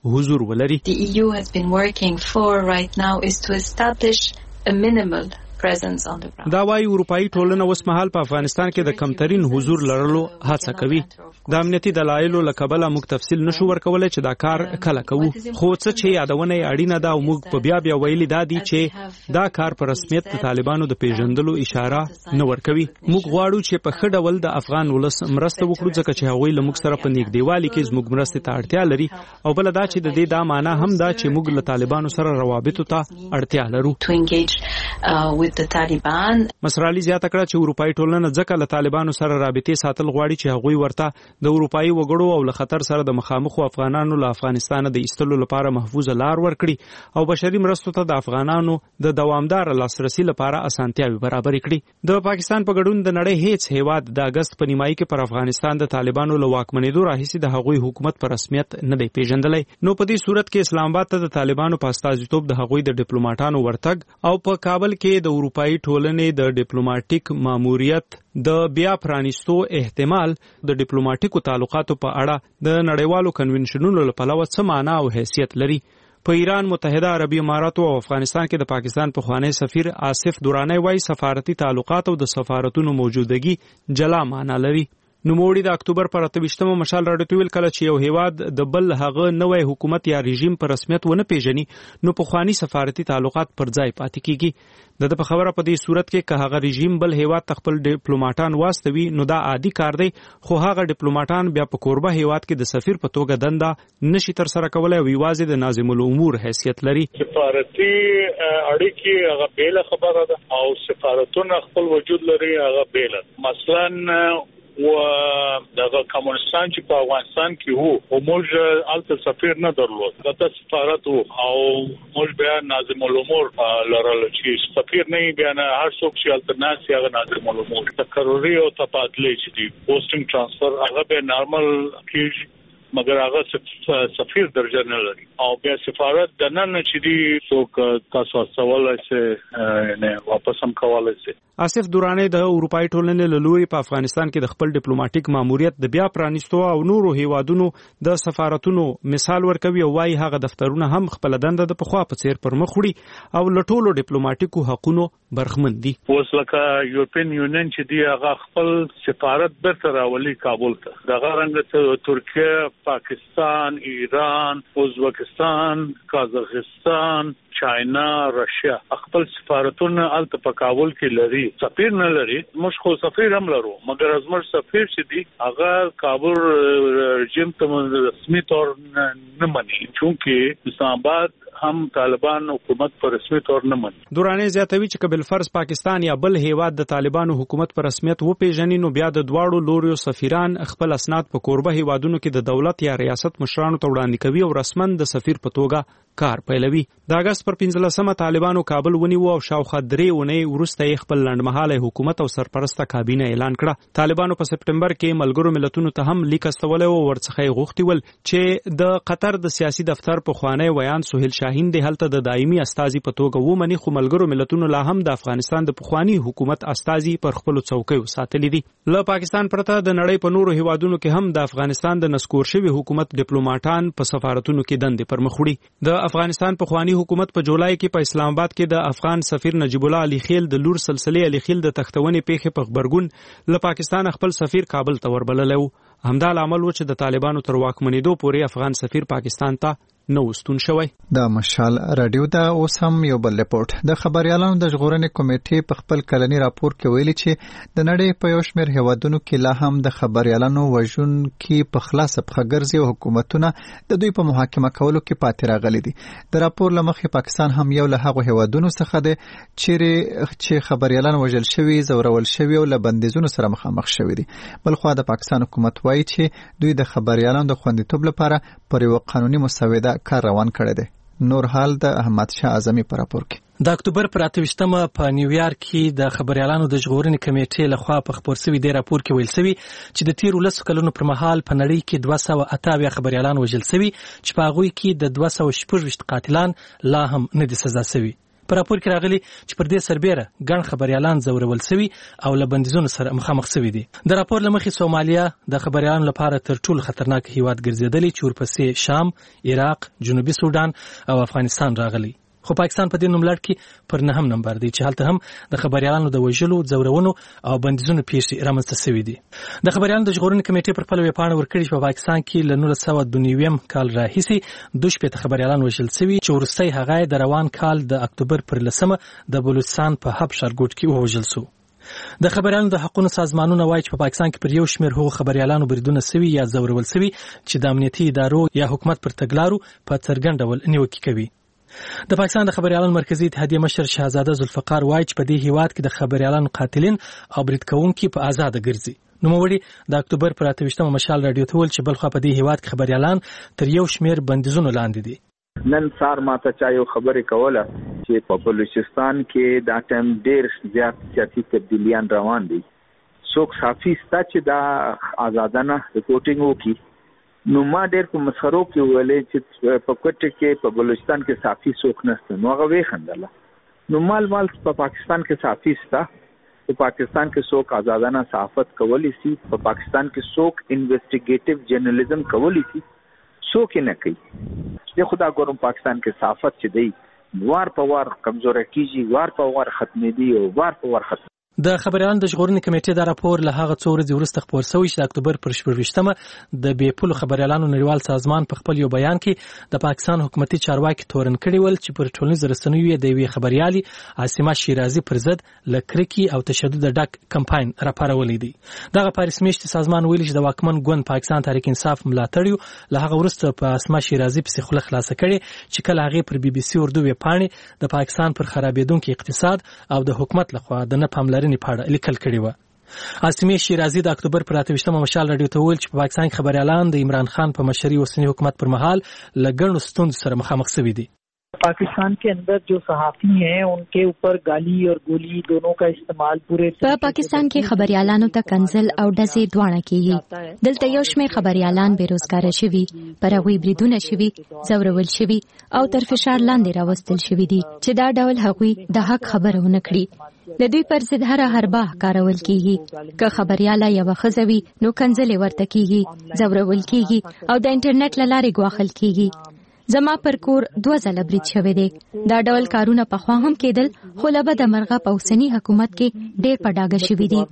Speaker 13: حضور ولري.
Speaker 14: The E U has been working for right now is to establish a minimal
Speaker 13: دا وايي اروپאי ټولنه اوس مهال په افغانستان کې د کمترین حضور لرلو هڅه کوي. د امنیتي دلایلو له کبله موږ تفصیل نشو ورکولای چې دا کار کله کوو، خو څه چې یادونه اړینه ده او موږ په بیا بیا ویلي دا دي چې دا کار په رسمیت د طالبانو د پیژندلو اشاره نه ورکوي. موږ غواړو چې په ښه ډول د افغان ولس مرسته وکړو ځکه چې هغوی له موږ سره په نږدېوالي کې زموږ مرستې ته اړتیا لري، او بل دا چې د دې دا معنا هم دا چې موږ له طالبانو سره روابطو ته اړتیا لرو.
Speaker 14: د طالبان
Speaker 13: مسرالي زیاته کړه چې اروپאי ټولنه ځکه له طالبانو سره رابطې ساتل غواړي چې هغوی ورته د اروپאי وګړو او له خطر سره د مخامخ افغانانو له افغانستان د ایستلو لپاره محفوظه لار ورکړي او بشري مرستو ته د افغانانو د دوامدار لاسرسي لپاره اسانتیاوي برابر کړي. د پاکستان په ګډون د نړۍ هیڅ هیواد د اگست په نیمایي کې پر افغانستان د طالبانو له واکمنېدو راهیسې د هغوی حکومت په رسمیت نه دی پیژندلی. نو په دې صورت کې اسلام آباد ته د طالبانو په استازیتوب د هغوی د ډیپلوماټانو ورتګ او په کابل کې د اروپאי ټولنې د ډیپلوماټیک ماموریت د بیا پرانیستو احتمال د ډیپلوماټیکو تعلقاتو په اړه د نړیوالو کنونشنونو له پلوه څه معنا او حیثیت لري. په ایران، متحده عربي اماراتو او افغانستان کې د پاکستان پخوانی سفیر آصف درانی وايي سفارتي تعلقات او د سفارتونو موجودګي جلا معنا لري. نوموړي د اکتوبر پر اتویشتمه مشال راډیو ته ویل کله چې یو هیواد د بل هغه نوې حکومت یا رژیم په رسمیت ونه پیژني نو پخوانی سفارتي تعلقات پر ځای پاتې کیږي. د په خبره په دې صورت کې که هغه رژیم بل هیواد خپل ډیپلوماټان واستوي نو دا عادي کار دی، خو هغه ډیپلوماټان بیا په کوربه هیواد کې د سفیر په توګه دنده نشي تر سره کولای او یوازې د ناظم الامور حیثیت لري.
Speaker 15: سفارتي اړیکې هغه بیل خبره ده او سفارتونه خپل وجود لري هغه بیل. مثلا و دغه کمونستان چې په افغانستان کې وو او موږ الته سفیر نه درلود، دغه سفارت وو او موږ بیا ناظم الامور لرل چې سفیر نه بیا نه هر څوک چې الټرناسي هغه ناظم الامور تقرری او تبادله چې دی پوسټینګ ترانسفر هغه به نارمل کیږي، مگر هغه سفیر درجه نه لري او بیا سفارت د نن چې دی څوک تاسو سوال یې نه واپس هم کولای شي.
Speaker 13: آصف درانی د اروپאי ټولنې له لوري په افغانستان کې د خپل ډیپلوماټیک ماموریت د بیا پرانیستو او نورو هیوادونو د سفارتونو مثال ورکوي او وايي هغه دفترونه هم خپل دنده د پخوا په څیر پر مخ وړي او له ټولو ډیپلوماټیکو حقونو برخمن دي.
Speaker 15: اوس لکه یورپین یونین چې دی هغه خپل سفارت برته راولي کابل ته، دغه رنګ ترکیه، پاکستان، ایران، ازبکستان، قازقستان، چاینا، رشیا خپل سفارتونه الته په کابل کې لري، سفیر نه لري. موږ خو سفیر هم لرو مګر زموږ سفیر چې دی هغه کابل رژیم ته رسمي تور نه مني چونکه اسلام آباد هم طالبان حکومت پر رسمي تور نه مني.
Speaker 13: دورانه زیاتوي چې کبل فرض پاکستان یا بل هیواد د طالبانو حکومت پر رسمیت و پیژني نو بیا د دواړو لوريو سفیران خپل اسناد په کوربه هیوادونو کې د دولت یا ریاست مشرانو ته وړاندې کوي او رسمن د سفیر په توګه کار پیلوي. د اگست پر پنځلسمه طالبانو کابل ونیو او شاوخوا درې اونۍ وروسته یې خپل لنډمهاله حکومت او سرپرسته کابینه اعلان کړه. طالبانو په سپټمبر کې ملګرو ملتونو ته هم لیک استولی او ورڅخه یې غوښتي ول چې د قطر د سیاسي دفتر په خوانی ویان سهیل شاهین د هلته د دایمي استازي په توګه ومني، خو ملګرو ملتونو لا هم د افغانستان د پخوانی حکومت استازي پر خپل څوکیو ساتلي دي. له پاکستان پرته د نړۍ په نورو هیوادونو کې هم د افغانستان د نسکور شوی حکومت ډیپلوماټان په سفارتونو کې دندې پر مخ وړي. د افغانستان پخوانی حکومت په جولای کې په اسلام آباد کې د افغان سفیر نجیب الله علي خیل د لور سلسله علي خیل د تختونې پیښې په خبرګون له پاکستان خپل سفیر کابل ته وربللی و. همدا لامل و چې د طالبانو تر واکمنېدو پورې افغان سفیر پاکستان ته نو ستون شوی.
Speaker 1: د مشال رادیو دا اوس هم یو بل رپورت د خبريالانو د ژغورنې کمیټې په خپل کلنی راپور کې ویلي چې د نړۍ په یو شمېر هیوادونو کې لا هم د خبريالانو وژونکي په خلاص په ګرځي او حکومتونه د دوی په محاکمه کولو کې پاتې راغلي دي. د راپور لمخې پاکستان هم یو له هغو هیوادونو څخه دی چې چې خبريالان وژل شوي، زورول شوي او له بندیزونو سره مخامخ شوي دي. بلخو د پاکستان حکومت وایي چې دوی د خبريالانو د خوندیتوب لپاره پر یو قانوني مسوده کار روان کړی دی. نور حال د احمد شاه اعظمي په راپور کې
Speaker 16: د اکتوبر پر اتویشتمه په نیویارک کې د خبريالانو د ژغورنې کمیټې لخوا په خبر شوی دی راپور کې ویل شوی چې د تیر ولس کلونو پر مهال په نړۍ کې دوه سوه اته اویا خبريالان وژل شوي چې په هغوی کې د دوه سوه شپږ ویشت قاتلان لا هم نه دي سزا شوي. په راپور کې راغلي چې پر دې سربېره ګڼ خبريالان ځورول شوي او له بندیزونو سره مخامخ شوي دي. د راپور له مخې سومالیا د خبريالانو لپاره تر ټولو خطرناک هیواد ګرځېدلی چې ورپسې شام، عراق، جنوبي سودان او افغانستان راغلی. خو پاکستان په دې نوملړ کې پر نهم نمبر دی چې هلته هم د خبريالانو د وژلو، ځورونو او بندیزونو پیښې رامنځته شوي دي. د خبريالانو د ژغورنې کمیټې پر خپله ویبپاڼه ورکړي چې په پاکستان کې له نولس سوه دوه نوي کال راهیسې دوه شپېته خبريالان وژل شوي چې وروستی هغه یې د روان کال د اکتوبر پر لسمه د بلوچستان په هب ښارګوټ کې ووژل شو. د خبريالانو د حقونو سازمانونه وایي چې په پاکستان کې پر یو شمېر هغو خبريالانو بریدونه شوي یا ځورول شوي چې د امنیتي ادارو یا حکومت پر تګلارو په څرګند ډول نیوکې کوي. د پاکستان د خبريالانو مرکزی اتحادیه مشر شهزاده ذوالفقار وایي چې په دې هیواد کې د خبريالانو قاتلین او برید کوونکي په آزاده ګرځي. نوموړي د اکتوبر پر اته ویشتمه مشال راډیو ته ویل چې بلخوا په دې هیواد کې خبريالان تر یو شمېر بندیزونو لاندې دي.
Speaker 17: نن سار ماته چا یو خبرې کوله چې په بلوچستان کې دا ټایم ډېر زیات سیاسي تبدیلیان روان دي. څوک صحافي ستا چې دا آزادانه رپورټینګ وکړي، نو ما ډېر په مسخرو کې ویلې چې په کوټه کې په بلوچستان کې صحافي څوک نشته. نو هغه وی خندله. نو مال مال په پاکستان کې صحافي ستا، په پاکستان کې څوک آزادانه صحافت کولی شي، په پاکستان کې څوک انویسټیګیټیو جرنالیزم کولی شي، څوک نه کوي. د خدا ګورم پاکستان کې صحافت چې دی وار په وار کمزوري کیږي، وار په وار ختمېږي او وار په وار ختم.
Speaker 16: د خبريالانو د ژغورنې کمیټې دا راپور له هغه څو ورځې وروسته خپور شوی چې د اکتوبر پر شپږویشتمه د بې پولو خبريالانو نړیوال سازمان په خپل یو بیان کې د پاکستان حکومتي چارواکي تورن کړي ول چې پر ټولنیزو رسنیو د یوې خبريالي عاصمه شیرازي پر ضد له کرکې او تشدد ډک کمپاین راپارولی دی. دغه په رسمي سازمان ویلي چې د واکمن ګوند پاکستان تحریک انصاف ملاتړیو له هغه وروسته په عاصمه شیرازي پسې خوله خلاصه کړې چې کله هغې پر بي بي سي اردو ویبپاڼې د پاکستان پر خرابېدونکي اقتصاد او د حکومت لخوا د نه پاملرنې په اړه لیکل کړي وه. عاصمه شیرازي د اکتوبر پر اته ویشتمه مشال راډیو ته ویل چې په پاکستان کې خبريالان د عمران خان په مشرۍ اوسني حکومت پر مهال له ګڼو ستونزو سره مخامخ شوي دي.
Speaker 18: पाकिस्तान के अंदर जो सहाफी हैं उनके ऊपर गाली और गोली दोनों का इस्तेमाल पूरे
Speaker 19: په پاکستان کې خبريالانو ته کنزل او ډزې دواړه کیږي. دلته یو شمېر خبريالان بیروزګار شوي، پر هغوی بریدونه شوي، ځورول شوي او تر فشار لاندې راوستل شوي دي چې دا ډول هغوی د حق خبره ونه کړي. د دوی پر ضد هر حربه کارول کیږي. که خبرياله یوه ښځه وي نو کنزلې ورته کیږي، ځورول کیږي او د انټرنیټ له لارې ګواښل کیږي. زما پر کور دوه ځله برید شوی دی. دا ډول کارونه پخوا هم کېدل، خو له بده مرغه په اوسني حکومت کې ډېر په ډاګه شوي دي.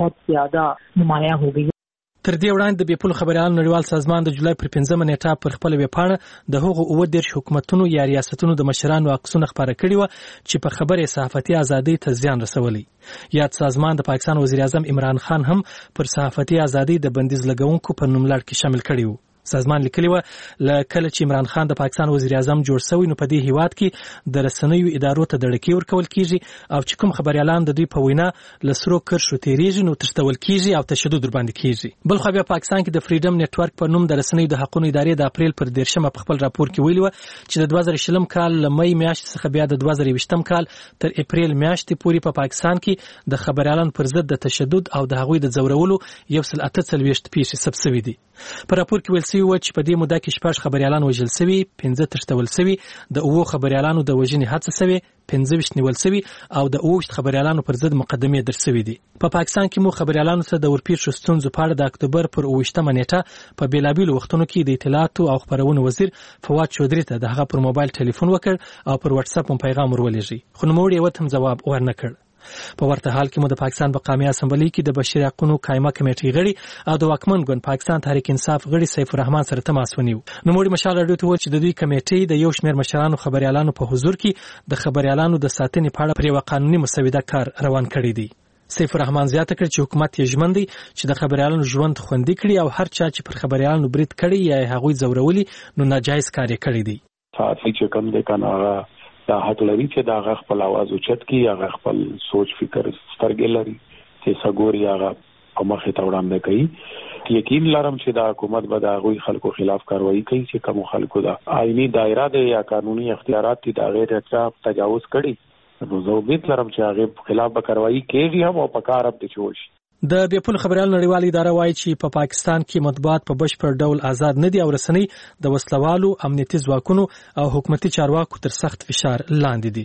Speaker 16: تر دې وړاندې د بې پولو خبريالانو نړیوال سازمان د جولای پر پنځمه نیټه پر خپله ویبپاڼه د هغو اووه دېرش حکومتونو یا ریاستونو د مشرانو عکسونه خپاره کړي وه چې په خبرې صحافتي ازادۍ ته زیان رسولی. یاد سازمان د پاکستان وزیر اعظم عمران خان هم پر صحافتي ازادۍ د بندیز لګونکو په نوملړ کې شامل کړي وو. سازمان لیکلی و له کله چې عمران خان د پاکستان وزیر اعظم جوړ شوی نو په دې هیواد کې د رسنیو ادارو ته دړکې ورکول کیږي او چې کوم خبريالان د دوی په وینا له سرو کرښو تیریږي نو تښتول کیږي او تشدد ورباندې کیږي. بل خو بیا پاکستان کې د فریډم نتورک په نوم د رسنیو د حقونو ادارې د اپریل پر دیرشمه په خپل راپور کې ویلي و چې د دوه زره شلم کال له مې میاشتې څخه بیا د دوه زره یوویشتم کال تر اپریل میاشتې پورې په پاکستان کې د خبريالانو پر ضد د تشدد او د هغوی د ځورولو یو سل اته څلوېښت پیښې ثبت شوي دي. په راپور کې ویل شوي و چې په دې موده کې شپږ خبريالان وژل شوي، پنځه تښتول شوي، د اوو خبريالانو د وژنې هڅه شوې، پنځه ویشت نیول شوي او د اوه ویشت خبريالانو پر ضد مقدمې درج شوي دي. په پاکستان کې مو خبريالانو ته د ورپېښو ستونزو په اړه د اکتوبر پر اوه ویشتمه نیټه په بېلابېلو وختونو کې د اطلاعاتو او خپرونو وزیر فواد چودري ته د هغه پر موبایل ټلیفون وکړ او پر واتساپ هم پیغام ورولېږي، خو نوموړي یې هم ځواب ورنه کړ. په ورته حال کې مو د پاکستان په قومي اسمبلی کې د بشري حقوقو قائمه کمیټې غړي او د واکمن ګوند پاکستان تحریک انصاف غړي سیف الرحمن سره تماس ونیو. نوموړي مشال راډیو ته وویل چې د دوی کمیټې د یو شمېر مشرانو خبريالانو په حضور کې د خبريالانو د ساتنې په اړه پر یوه قانوني مسوده کار روان کړی دی. سیف الرحمن زیاته کړ چې حکومت یې ژمن دی چې د خبريالانو ژوند خوندي کړي او هر چا چې پر خبريالانو برید کړي یا هغوی ځورولي نو ناجایز کار یې کړی دی.
Speaker 20: صحافي چې کوم دی کنه دا حق لري چې دا هغه خپل आवाज اوچت کړي، هغه خپل سوچ فکر سترګې لري چې سګوري هغه په مخه ته وړاندې کوي. یقین لرم چې دا حکومت به د هغوی خلکو خلاف کاروایی کوي چې کوم خلکو دا آئینی دایره دی یا قانوني اختیارات دي دا غیر اطراف تجاوز کړي، نو زه امید لرم چې هغه خلاف به کاروایی کوي هم او په کار به چوي.
Speaker 16: د بې پولو خبريالانو نړیواله اداره وایي چې په پاکستان کې مطبوعات په بشپړ ډول آزاد نه دي او رسنۍ د وسلوالو امنیتي ځواکونو او حکومتي چارواکو تر سخت فشار لاندې دي.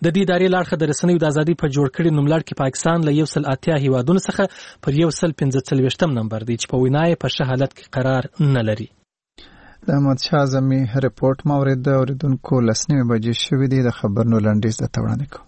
Speaker 16: د دې ادارې لاړخه د رسنیو د ازادي په جوړ کړي نوملړ کې پاکستان له یو سل اتیا هیوادونو څخه پر یو سل پنځه څلوېښتم نمبر دی چې په وینا یې په ښه حالت کې قرار نه لري.
Speaker 1: د احمدشاه اعظمي رپورټ مورید د اوریدونکو لسنیمې بجې شوې دي. د خبرونو لنډیز درته وړاندې کوو.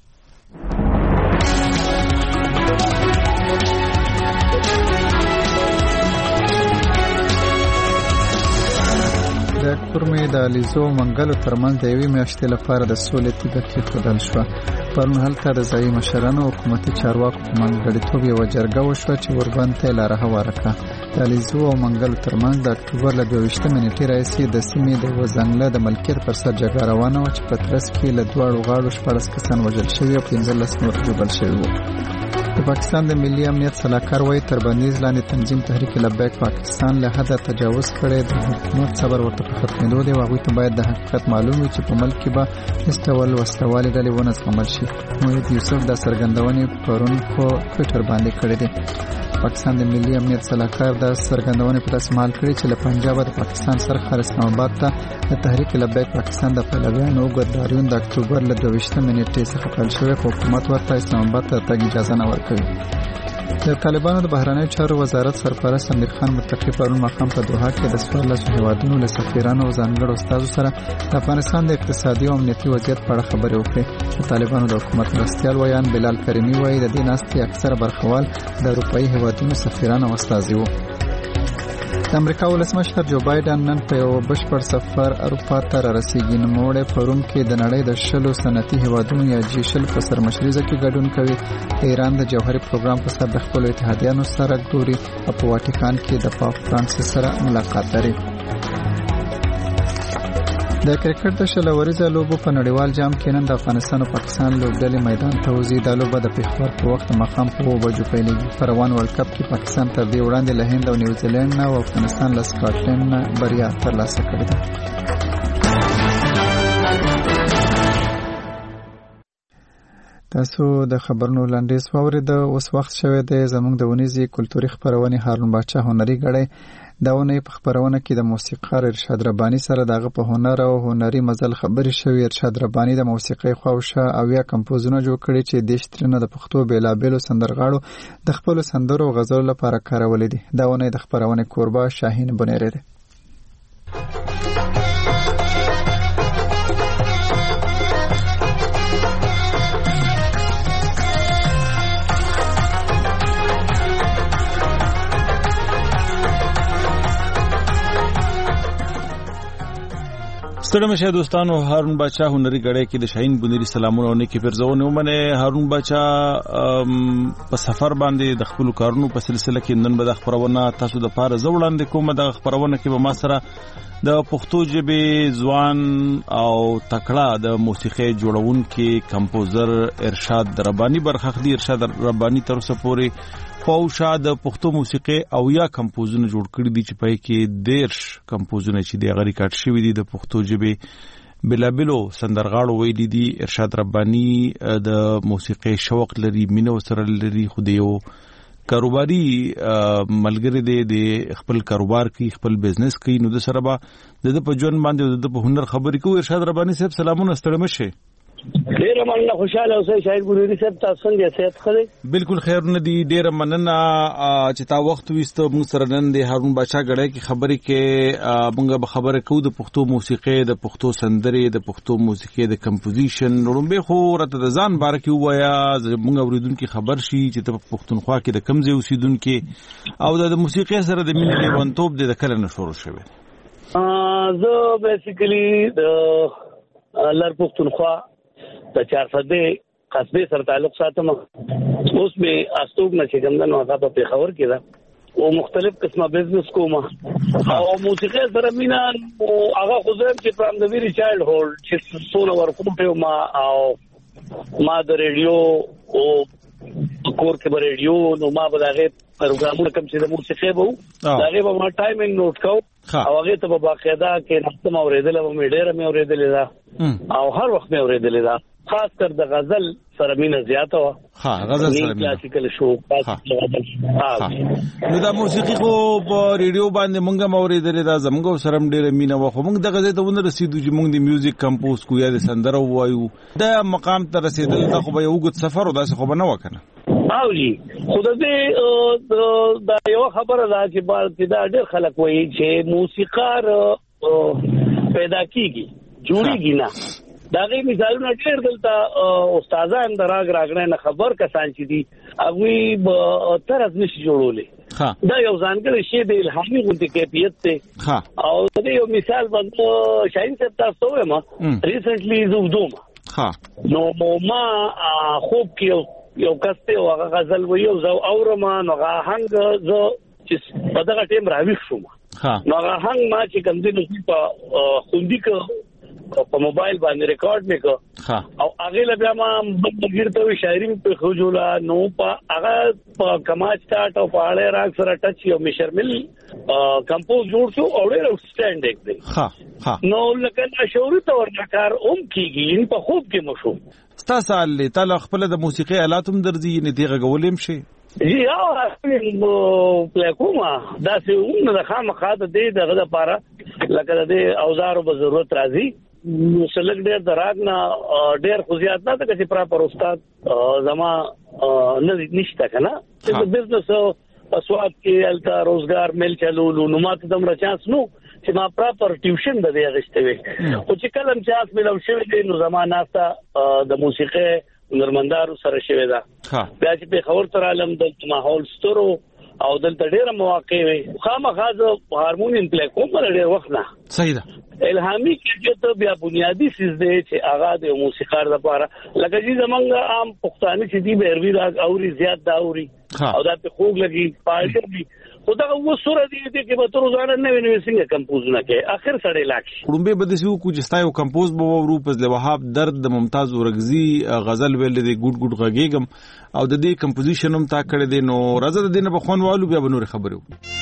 Speaker 1: د کورمې د علیزو منګلو ترمنځ د یوې میاشتې لپاره د سولې تیږه کېښودل شوه. پرون هلته د ځایي مشرانو او حکومتي چارواکو په منځګړیتوب یوه جرګه وشوه چې وربند ته یې لاره هواره کړه. د علیزو او منګلو ترمنځ د اکتوبر له دوه ویشتمې نېټې راهیسې د سیمې د یوه ځنګله د ملکیت پر سر جګړه روانه وه چې په ترڅ کې له دواړو غاړو شپاړس کسان وژل شوي او پنځلس نور ژوبل شوي وو. د پاکستان د ملي امنیت سلاکار وایي تر بندیز لاندې تنظیم تحریک لبیک پاکستان له حده تجاوز کړی. د حکومت صبر ورته په ختمېدو دی او هغوی ته باید د حقیقت معلوم وي چې په ملک کې به هېڅ ډول وسلوالې ډلې ونه زغمل شي. محمد یوسف دا څرګندونې پرون په ټویټر باندې کړې دي. پاکستان د ملي امنیت سلاکار د څرګندونې په داسې حال کړی چې له پنجاب د پاکستان سرخر اسلام آباد ته د تحریک لبیک پاکستان د پلویانو ګرداریون د اکتوبر له دوه ویشتمې نېټې څخه پیل شوی، خو حکومت ورته اسلام آباد ته تګ اجازه نه ورکوي. د طالبانو د بهرنیو چارو وزارت سرپرست امیر خان متقی پرون ماښام په دوحه کې د څوارلسو هیوادونو له سفیرانو او ځانګړو استازو سره د افغانستان د اقتصادي او امنیتي وضعیت په اړه خبرې وکړې. د طالبانو د حکومت مرستیال ویان بلال کریمي وایي د دې ناستې اکثره برخوال د اروپایي هیوادونو سفیران او استازي وو. د امریکا ولسمشر جو بایدن نن په یو بشپړ سفر اروپا ته رارسېږي. نوموړی په روم کې د نړۍ د شلو صنعتي هیوادونو یا جي شل په سرمشریزه کې ګډون کوي. د ایران د جوهري پروګرام په سر د خپلو اتحادیانو سره ګوري او په واټیکان کې د پاپ فرانسیس سره ملاقات لري. د کرکټ د شل اوریزه لوبو په نړیوال جام کې نن د افغانستان او پاکستان لوبډلې میدان ته وځي. دا لوبه د پېښور په وخت ماښام په اوه بجو پیلېږي. په روان ورلډ کپ کې پاکستان تر دې وړاندې له هند او نیوزیلینډ نه او افغانستان له سکاټلند نه بریا ترلاسه کړې ده. تاسو د خبرونو لنډیز واورید. اوس وخت شوی دی زموږ د ونیزي کلتوري خبرونې هارون باچا هنري غړی دا ونې په خبرونه کې د موسیقار ارشاد ربانی سره دغه په هنر او هنري مزل خبرې شوی. ارشاد ربانی د موسیقي خواوشه او یا کمپوزونه جوړ کړي چې د شترنه د پښتو بیلابېلو سندرغاړو د خپل سندرو او غزلو لپاره کارولې دي. دا ونې د خبرونه کوربه شاهین بنيري ده.
Speaker 21: ستړي مشه دوستانو، هارون باچا هنري غړې کې د شاهین بنيري سلامونه او نیکی پرځونه ومنه. هارون باچا په سفر باندې د خپل کارونو په سلسله کې نن به د خبرونه تاسو د پاره زوړاندې کوم. د خبرونه کې به ما سره د پښتو ژبې ځوان او تکړه د موسیقي جوړونکي کمپوزر ارشاد ربانی برخه خدي. ارشاد ربانی تر اوسه پورې خواوشا د پښتو موسیقي او یا کمپوزونه جوړ کړي دي چې پای کې دیرش کمپوزونه چې دی غری کټ شوی دي د پښتو ژبې بلابلو سندرغاړو ویلي دي. ارشاد ربانی د موسیقي شوق لري، مینه وسره لري، خو دیو کاروباري ملګری دی، د خپل کاروبار کوي، خپل بزنس کوي. نو د سره به د په ژوند باندې د په هنر خبرې کوي. ارشاد ربانی صاحب سلامونه، ستړي مشه.
Speaker 22: ډیر مننه، خوشاله اوسئ. شاهین بنيري صاحب تاسو څنګه صحت ښه دی؟
Speaker 21: بالکل خیر نه دی. ډیر مننه چې تا وخت وېستو موږ سره نن د هارون باچا غړې کې خبرې کې موږ به خبره کوو د پښتو موسیقي، د پښتو سندرې، د پښتو موسیقي د کمپوزیشن. لومبه خو راته د ځان باره کې وایا موږ اوریدونکو خبر شي چې د پښتونخوا کې د کمزې اوسیدونکو او د موسیقي سره د مینې لیوانتوب د کله نشور شوی.
Speaker 22: زه بیسیکلی د لر پښتونخوا د چار سده قصبه سره تعلق ساتم. اوس به استوګ نشي ګمدن او هغه په پیښور کې ده او مختلف قسمه بزنس کوم او موسیقي سره مینا او هغه خو زم چې فرام د ویری چایلډ هولډ چې څونه ورکوم په ما او ما د ریډیو او کور کې به ریډیو نو ما به هغه پروګرامونه کوم چې د موسیقي وو هغه به ما ټایمینګ نوٹ کو او هغه ته په باقاعده کې نستم اوریدل او مې ډېر مې اوریدل دا او هر وخت مې اوریدل دا خاص کر د غزل سره مینه زیاته و.
Speaker 21: ها غزل سره مینه
Speaker 22: کلاسیکل شو
Speaker 21: ها نو دا موسیقي خو په ریډیو باندې مونږه مورېدلې دا زمونږ سره ډېره مینه و خو مونږ دغه ځای ته ونه رسیدو چې مونږ د میوزیک کمپوز کو یا د سندره وایو دا مقام ته رسیدل دا خو به یو اوږد سفر و داسې خو به نه و کنه.
Speaker 22: او جی خو د دې دا یو خبره ده چې باندې دا ډېر خلک وایي چې موسیقار پیدا کیږي جوړیږي نه. دا غي مثالونه ډېر دلته استادان دراګ راغړې نه خبر کسان چې دي هغه به طرز نشي جوړولې. دا یو ځانګړی شی د الهامي غوندي کیفیت ته او دا یو مثال باندې شاهین صاحب تاسو وایم ریسنټلی زوم ها نو ما خوب کې یو کسته او هغه غزل ویو زو اورما نو هغه زه چې په دغه ټیم راوښ شوم نو هغه ما چې کوم دي په خوندې کې په موبایل باندې ریکارډ میکو او هغه لبیا ما بغیرته شاعری په خوجولا نو په هغه په کماچ سٹارټ او په اړه راګ سره ټچ یو مشرمل کمپوز جوړ شو او ډېر اوټسټینډینګ دی. ها ها نو لکه شعور تور کار اوم کیږي په خوب کې مو شو.
Speaker 21: تاسو له تعالی خپل د موسیقي آلاتم درځي نه دیغه غولم شي
Speaker 22: یا پلیکوما دا چې اون د خامخا د دې دغه لپاره لکه د اوزارو به ضرورت راځي نو سلګ ډېر دراګ نه ډېر خصوصیات نه ته چې پراپر استاد زما نه نشته کنه چې د بزنس اسواد کې التا روزګار مل چلولو نو ماته دمر چانس نو چې ما پراپر ټیوشن د دې غشته وي او چې کلم چانس ملو شوی دی نو زما ناستا د موسیقي نرمندارو سره شوی دا بیا چې په خبر تر عالم د ماحول ستورو او دلته ډېر مواقع وي خامخا زه هارمونیم پلی کوم ډېر وخت نه
Speaker 21: صحیح ده.
Speaker 22: الهامي کې چې بیا بنیادی سیس دی چې هغه د موسیقار لپاره لکه چې زمونږ عام پښتانه چې دی بیروي راګ اوري زیات دا اوري او دا په خوګ لګي پالټر دی خو دا و سوره دی چې به تر روزانه نوې نوې څنګه کمپوز نه کې اخر سړی لاکشي
Speaker 21: کومبه بده سو کو چې ستایو کمپوز به ورو پس له وهاب درد د ممتاز ورغزي غزل ویل دی ګډ ګډ غږیږم او د دې کمپوزیشن هم تا کړی دی نو راځه د دې نه بخونوالو بیا بنور خبرو.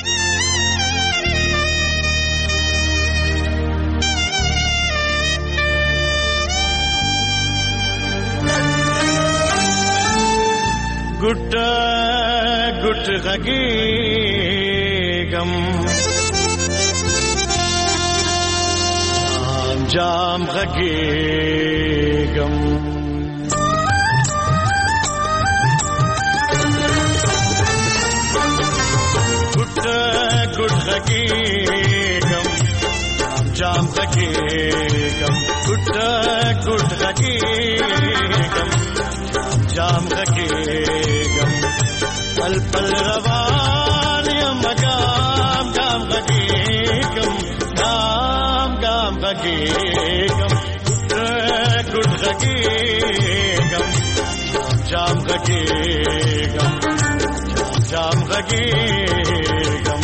Speaker 4: गुट गुट गगेगम जाम जाम गगेगम गुट गुट गगेगम जाम गगेगम गुट गुट गगेगम जाम गगेगम पल पल रवान यमगाम गाम गगेगम गाम गाम गगेगम गुट गगेगम जाम गगेगम जाम गगेगम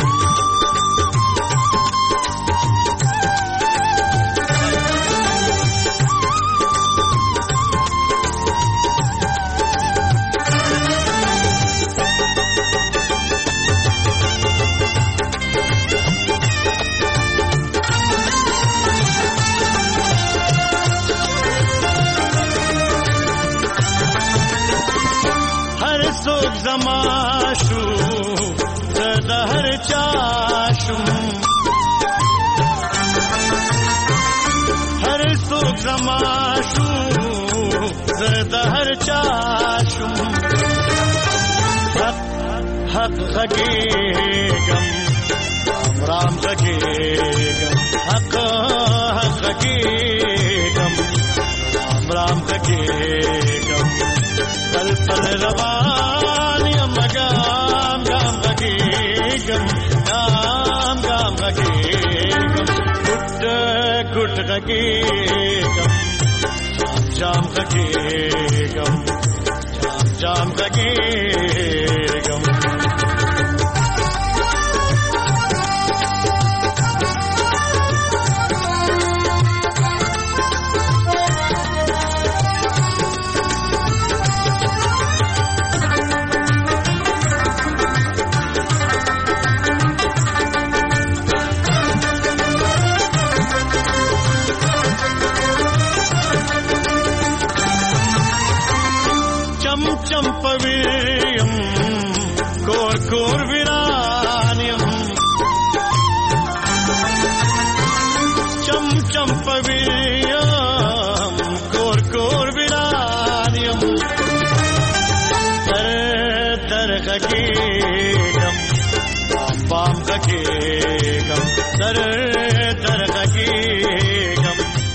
Speaker 4: زماشو زهر چاشم هر سوق زماشو زهر چاشم حق حق غگیگم رام غگیگم حق حق غگیگم رام غگیگم پل پل روان یم گام گام غگیگم گام گام غگیگم گٹ گٹ غگیگم جام غگیگم جام جام غگیگم चम्पवीर्यम् कोर्कोर्विरान्यम् चम चम्पवीर्यम् कोर्कोर्विरान्यम् तर तर खगेगम् बाम खगेगम् तर तर खगेगम्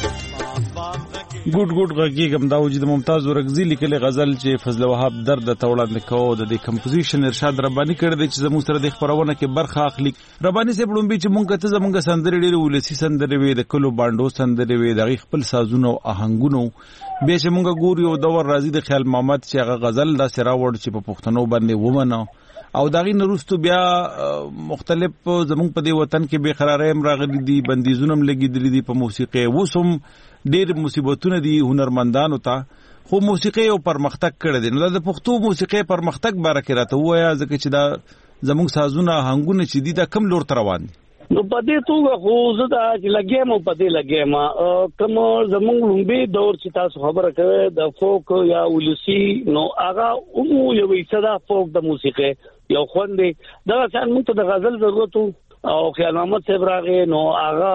Speaker 21: ګډ ګډ غږیږم دا وجود ممتاز ورغزي لیکلي غزل چې فضل وهاب درد ته وړاندې کوو د دې کمپوزیشن ارشاد رباني کړی دی چې زموږ سره د خبرونه کې برخه اخلي. رباني صاحب لومبي چې مونږ ته زمونږ سندرې ډېرې ولسي سندرې وي د کلو باندو سندرې وي د خپل سازونو او آهنګونو به چې مونږ ګورو یو دور راځي د خیال محمد چې هغه غزل دا سره وړ چې په پښتنو باندې ومنه او داغي نورستو بیا مختلف زمونږ په دې وطن کې به قرارې هم راغلي دي بندیزونه هم لګیدلي دي په موسیقي وسوم ډېر مصیبتونه دي هنرمندانو ته خو موسیقي او پرمختګ کړی دی. نو د پښتو موسیقي پرمختګ باره کې راته وایا ځکه چې دا زمونږ سازونه هنګونه چې دي دا کم لور ته روان دي.
Speaker 22: نو پدې توګه خو زه دا چې لګیم او پدې لګیم کوم زمونږ لومبي دور چې تاسو خبره کوي د فوک یا ولسی نو هغه عمو یو صدا فوک د موسیقي یو خوندې دا څنګه موږ ته د غزل ضرورت او خیال محمد صاحب راغی نو هغه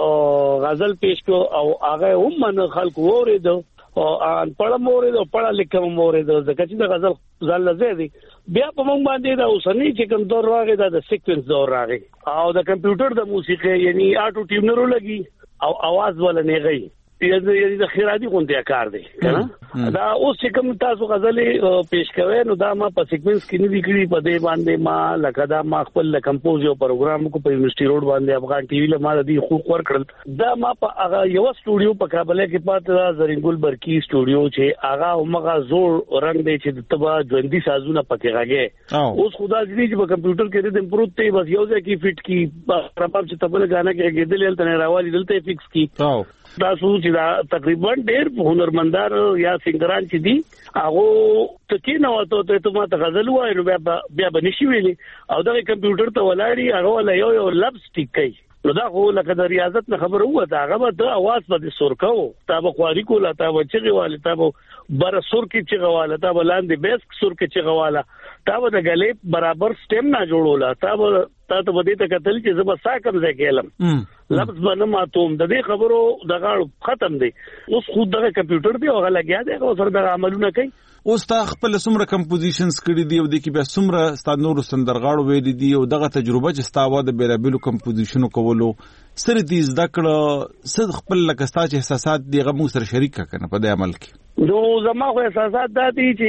Speaker 22: غزل پیش کو او هغه هم من خلق وریدو او ان پړه موریدو پړه لیکم موریدو ځکه چې د غزل ځل لزیدي بیا په موږ باندې دا اوسنی چې کوم دور راغی دا د سیکوینس دور راغی او د کمپیوټر د موسیقي یعنی اټو ټیونرو لګي او आवाज ولا نه غي یعنی د خیرادي غونډه کار دی کنه دا اوس چې کوم تاسو غزلې پیش کوي نو دا ما په سیکوینس کې نه لیکلي په دې باندې ما لکه دا ما خپل کمپوز یو پروګرام کو په یونیورسيټي روډ باندې افغان ټي وی له ما د حقوق ورکړل دا ما په هغه یو سټوډیو په کابل کې پاتې دا زرینګل برکی سټوډیو چې هغه همغه زوړ رنگ دی چې د تبا ژوندۍ سازونه پکې راغی اوس خدا دې چې په کمپیوټر کې دې امپروو ته بس یو ځکه فټ کی پرپاب چې تبل غانا کې کېدل تل راوالي دلته فکس کی تاسو چې دا تقریبا ډېر هنرمندار یا سنگران چې دي هغه تکي نه وته ته ما ته غزل وای نو بیا بیا بنشي ویلي او دا کمپیوټر ته ولاړی هغه ولا یو یو لفظ ټیکي نو دا خو لکه د ریاضت نه خبره وته هغه به د आवाज په سر کاو تا به خواري کوله تا به چغي واله تا به بر سر کې چغي واله تا به لاندې بیس سر کې چغي واله تا به د غلې برابر سټیم نه جوړوله تا به تا ته بده ته کتل چې زما ساکم ځای کېلم لفظ باندې ماتوم د دې خبرو دغه ختم دي اوس خود دغه کمپیوټر دی او لګیا دی او سره د عملونه کوي
Speaker 21: اوس تا خپل سمره کمپوزیشنز کړی دی او د کې بیا سمره ستاسو نور سندرغاړو ویل دي او دغه تجربه چې ستاسو د بیرابلو کمپوزیشنو کولو سره دې زده کړه صد خپل لکستا چې احساسات دی غو سره شریک کړه په دې عمل کې
Speaker 22: نو زما خو احساسات دا دي چې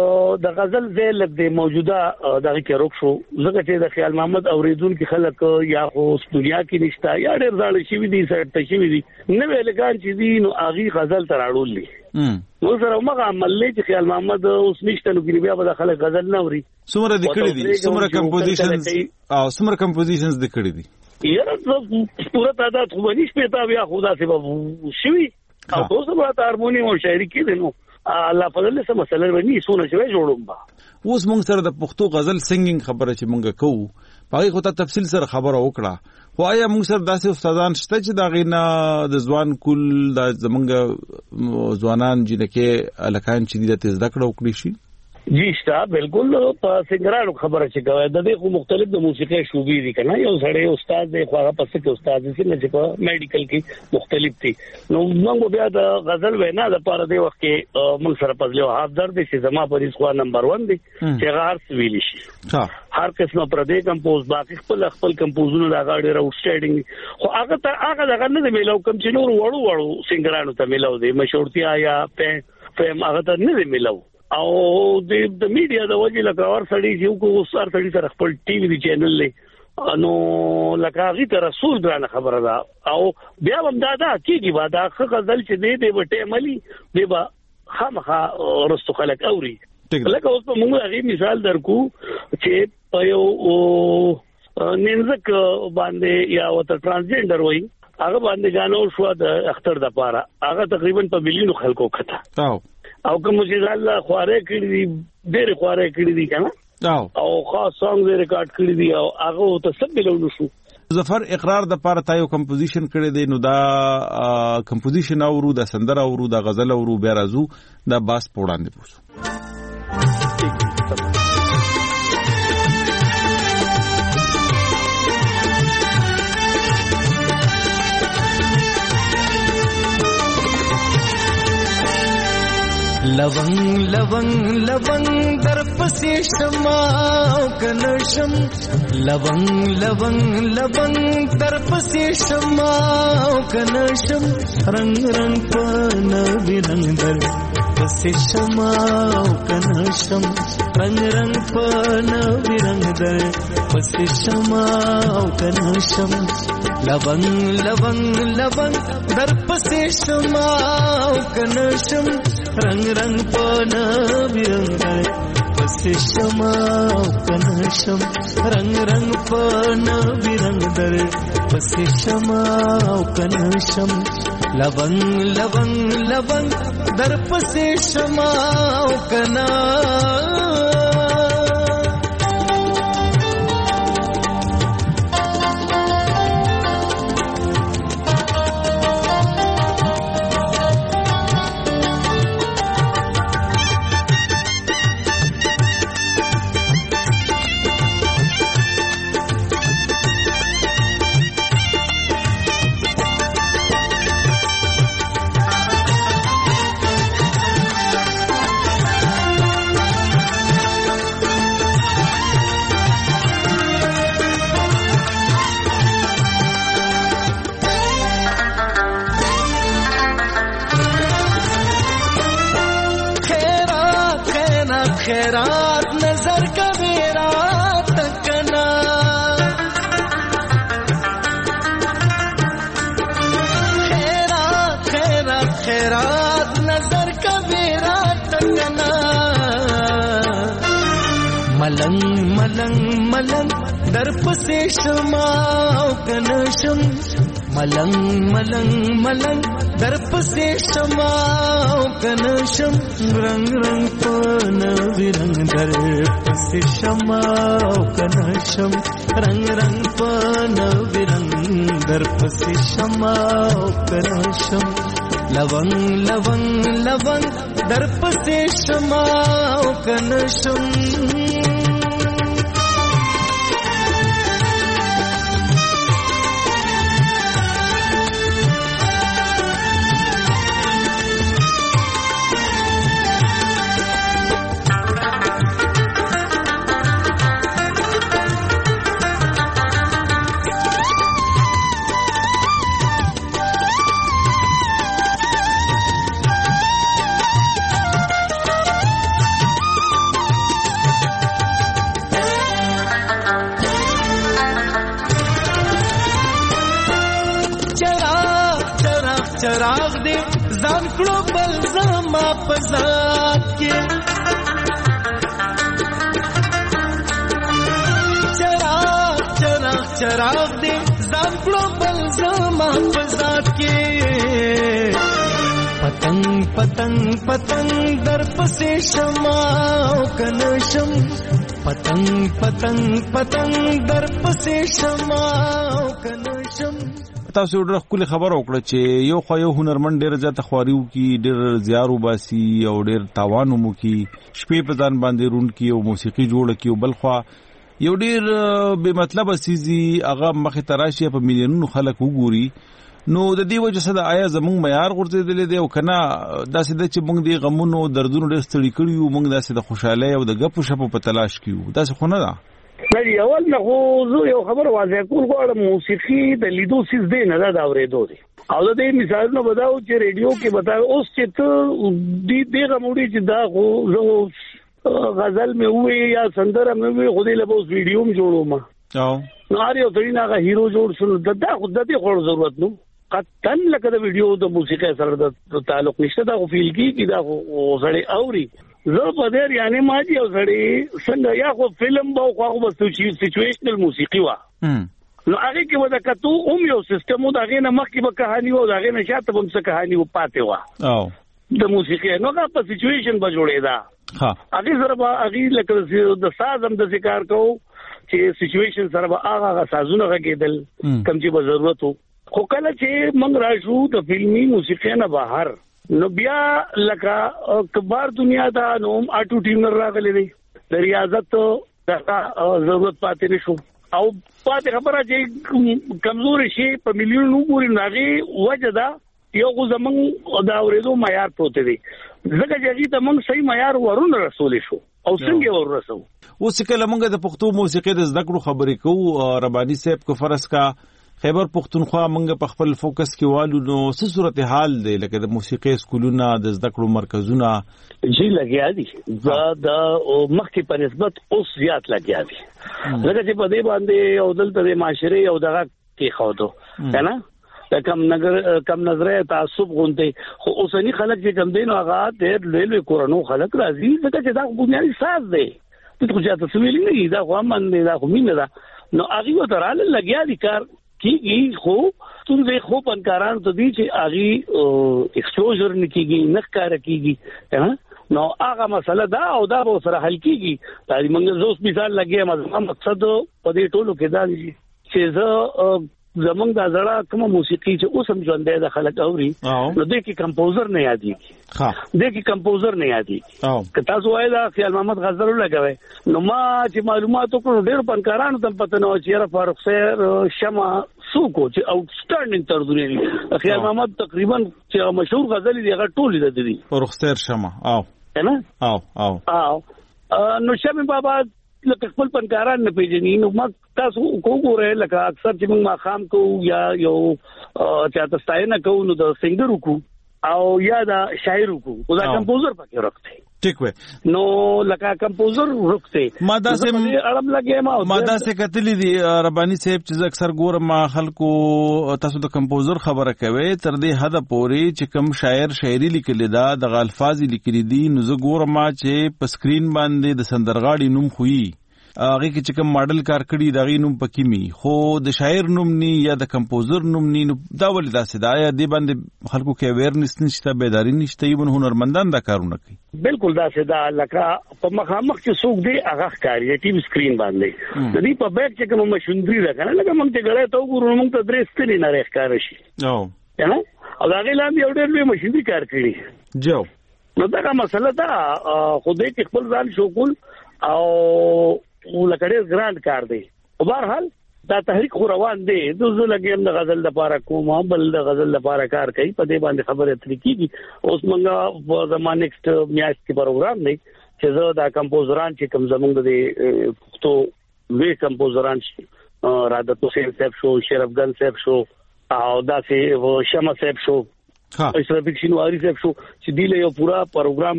Speaker 22: د غزل ځل د موجوده دغه کې روک شو زګه چې د خیال محمد اوریدون کې خلک یا خو دنیا کې نشتا یا ډېر ځاړي شي دي سره شي دي نو ویلګان چې دي نو اغي غزل تراړول دي نو سره موږ عمل لې چې خیال محمد اوس نشته نو کې بیا به خلک غزل نه اوري
Speaker 21: سمره د کړي دي سمره کمپوزیشنز او سمره کمپوزیشنز د کړي دي
Speaker 22: یاره پورا تعداد خو نشي پتا بیا خدا سبب شوي او تاسو به هارمونی او شاعري کې دي نو الله فضل له مسله ونی سونه شوي جوړوم با
Speaker 21: اوس موږ سره د پښتو غزل سنگینګ خبره چې موږ کوو پای خو ته تفصیل سره خبره وکړه خو آیا موږ سره داسې استادان شته چې دا غینا د ځوان کول د زمونږ ځوانان جنکه الکان چې د زده کړه وکړي شي
Speaker 22: جی شتا بالکل په څنګه خبره چې کوي د دې خو مختلف د موسیقي شوبې دي کنه یو سړی استاد دی خو هغه پسې کې استاد دي چې په میډیکل کې مختلف دي نو موږ بیا د غزل وینا د پاره دی وخت کې موږ سره پزلو هاف درد چې زما په ریسخوا نمبر ون دی چې هر څه ویل شي هر قسمه پر دې کمپوز باقي خپل خپل کمپوزونه د غاړي راوټسټینګ خو هغه ته هغه دغه نه ملو کم چې نور وړو وړو سنگرانو ته ملو دی مشورتیا یا فهم هغه ته نه ملو او د د میډیا د وجې لکه اور سړی چې کو سر سړی سره خپل ټي وي چینل لې نو لکه غي ته رسول درانه خبره ده او بیا هم دا دا کیږي با دا غزل چې دی دی وټه عملی دی با خامخا رستو خلک اوري لکه اوس په موږ غي مثال درکو چې یو نینځک باندې یا وته ترانسجنډر وای هغه باندې غانو شو د اختر د پاره هغه تقریبا په مليونو خلکو کته او کوم چې الله خواره کړی دي ډېر خواره کړی دي کنه او خاص سانګ ریکارډ کړی دي او هغه ته سب ملونو شو
Speaker 21: ظفر اقرار د پاره تایو کمپوزیشن کړی دی نو دا کمپوزیشن اورو د سندره اورو د غزل اورو بیا راځو د باس پوړاندې پوسو
Speaker 2: لونگ لونگ لونگ در پسی شما کنشم لونگ لونگ لونگ در پسی شما کنشم رنگ رنگ پانا رنگ در پسی شما کنشم رنگ رنگ پانا رنگ در پسی شما کنشم لونگ لونگ لونگ در پسی شما کنشم رنگ رنگ پانا رنگ در پسی شما کنشم رنگ رنگ پانا رنگ در پسی شما کنشم لونگ لونگ لونگ در پسی شما کنشم خیرات نظر کا میرا تکنا خیرات خیرات خیرات نظر کا میرا تکنا ملنگ ملنگ ملنگ در پسی شما کنشم ملنگ ملنگ ملنگ در پسی شما کنشم رنگ رنگ پانا رنگ در پسی شما کنشم رنگ رنگ پانا رنگ در پسی شما کنشم لونگ لونگ لونگ در پسی شما کنشم چراغ دے ځان کړو بل زما په ذات کې چراغ چراغ چراغ دے ځان کړو بل زما په ذات کې پتنګ پتنګ پتنګ در پسې شما کنشم پتنګ پتنګ پتنګ در پسې شما کنشم.
Speaker 21: تاسو ډېر خپل خبر وکړه چې یو خو یو هنرمند ډېر زیاته خواريو کی ډېر زیارو باسي او ډېر تاوانو مو کی شپې په ځان باندې رون کی او موسیقي جوړ کی او بل خو یو ډېر به مطلب سيزي هغه مخه تراشي په میلیونونو خلک وګوري نو د دې وجه څخه آیا زموږ معیار ورته دی او کنه داسې د چې موږ د غمونو دردونو ډېر ستړي کړیو موږ داسې د خوشاله او د غپو شپو په تلاش کیو داسې خو نه ده.
Speaker 22: لري اول نه خو زه یو خبر واضح کول غواړم موسیقي د لیدو سیس دی نه دا اورېدو دی او د دې مثالونه بداو چې ریډیو کې بداو اوس چې ته دې دغه موډي چې دا خو زه غزل مې وې یا سندره مې وې خو دې له اوس ویډیو م جوړوم او نو اړ یو ځای نه هیرو جوړ شول دا خو د دې خور ضرورت نو قطن لکه د ویډیو د موسیقي سره د تعلق نشته دا خو فیل کی دا خو سړی اوري زه په دې یعنی ما چې یو سړی څنګه یا خو فلم به خو خو بس سچويشنل موسیقي وا نو هغه کې ودا کتو اوم یو سیستم دا غي نه مخکې به کہانی و دا غي نه شاته هم څه کہانی و پاتې وا او د موسیقي نو دا په سچويشن به جوړې دا ها هغه سره به هغه لکه د ساز هم د ذکر کو چې سچويشن سره به هغه سازونه غېدل کم چې به ضرورت وو خو کله چې موږ راشو د فلمي موسیقي نه بهر نو بیا لکه کبار دنیا دا نو اټو ټیم راغلی دی د ریاضت دغه ضرورت پاتې نشو او پاتې خبره چې کمزوري شي په میلیونونو پورې ناغي وجه دا یو زمنګ دا اورېدو معیار پروت دی زګه چې ته موږ صحیح معیار ورون رسول شو او څنګه ور رسو
Speaker 21: اوس کله موږ د پښتو موسیقي د زده کړو خبرې کوو رباني صاحب کو فرض کا خیبر پختونخوا موږ په خپل فوکس کې والو نو څه صورتحال دی لکه د موسیقي سکولونه د زده کړو مرکزونه
Speaker 22: جی لګیا دي دا د مخکې په نسبت اوس زیات لګیا دي لکه چې په دې باندې او دلته د معاشري او دغه کې خاطو کنه کم نظر کم نظره تعصب غونډه خو اوسنی خلک چې کم دین او هغه د لوی کورونو خلک راځي ځکه چې دا بنیادی ساز دی ته خو چې تاسو ویلې نه دا خو من نه دا خو مين ده نو هغه وتراله لګیا دي کار کیږي خو څنګه خو پنکاران ته دي چې هغه ایکسپوژر نکېږي نه کار کیږي نو هغه مسله دا او دا به سره حل کیږي دا موږ زوس مثال لګیا ما مقصد په دې ټولو کې دا دي چې زه زمونږ د زړه کومه موسیقي چې اوس هم ژوندې د خلک اوري نو دې کې کمپوزر نه یادېږي ها دې کې کمپوزر نه یادېږي که تاسو وایي دا خیال محمد غزل لګوي نو ما چې معلومات وکړو ډېر فنکارانو ته پته نه و چې فاروق سیر شمع سوکو چې اوټسټانډینګ ترجمه لري خیال محمد تقریبا چې مشهور غزل دی هغه ټول د دي فاروق سیر شمع او نه او او او نو شمع بابا لکه خپل پنکاران نه پیژني نو ما تاسو وګورئ لکه اکثر چې موږ ماخام کو یا یو چاته ستاینه کو نو د سنگر کو او یا د شاعر کو او دا کمپوزر پکې راځي ٹھیک وې نو لکه کمپوزر رکته
Speaker 21: ماده سه
Speaker 22: اړم لګې ما
Speaker 21: ماده سه کتلې دي رباني صاحب چې اکثر ګورم خلکو تاسو د کمپوزر خبره کوي تر دې حد پورې چې کم شاعر شاعري لیکل دا د الفاظ لیکل دي نو زه ګورم چې په سکرین باندې د سندرغاړي نوم خوې هغه کې چې کوم ماډل کار کړی دا غي نوم پکې می خو د شاعر نوم ني یا د کمپوزر نوم ني دا ولې داسې دا یا دی باندې خلکو کې اویرنس نشته بیداری نشته یبن هنرمندان دا کارونه کوي
Speaker 22: بالکل داسې دا لکه په مخامخ چې څوک دی هغه ښکاری ټي وي سکرین باندې د دې په بیک چې کوم مشندري ده کنه لکه موږ ته غړې ته وګورو موږ ته درې ستنې نه ښکار شي او کنه او دا غي لاندې یو ډېر لوی مشندري کار کړی جو نو دا مسله دا خو دې کې خپل ځان شوکول او ولکړې ګراند کار دی په بهر حال دا تحریک خو روان دی دوزه لګیم د غزل لپاره کوم بل د غزل لپاره کار کوي په دې باندې خبره ترې کیږي اوس موږ په زمانه نیکسټ میاشت کې پروګرام دی چې زه دا کمپوزران چې کوم زمونږ د پښتو وی کمپوزران شي رادت حسین صاحب شو شرف ګل صاحب شو او دا سي شمع صاحب شو ها اشرف شینواری صاحب شو چې دی له یو پورا پروګرام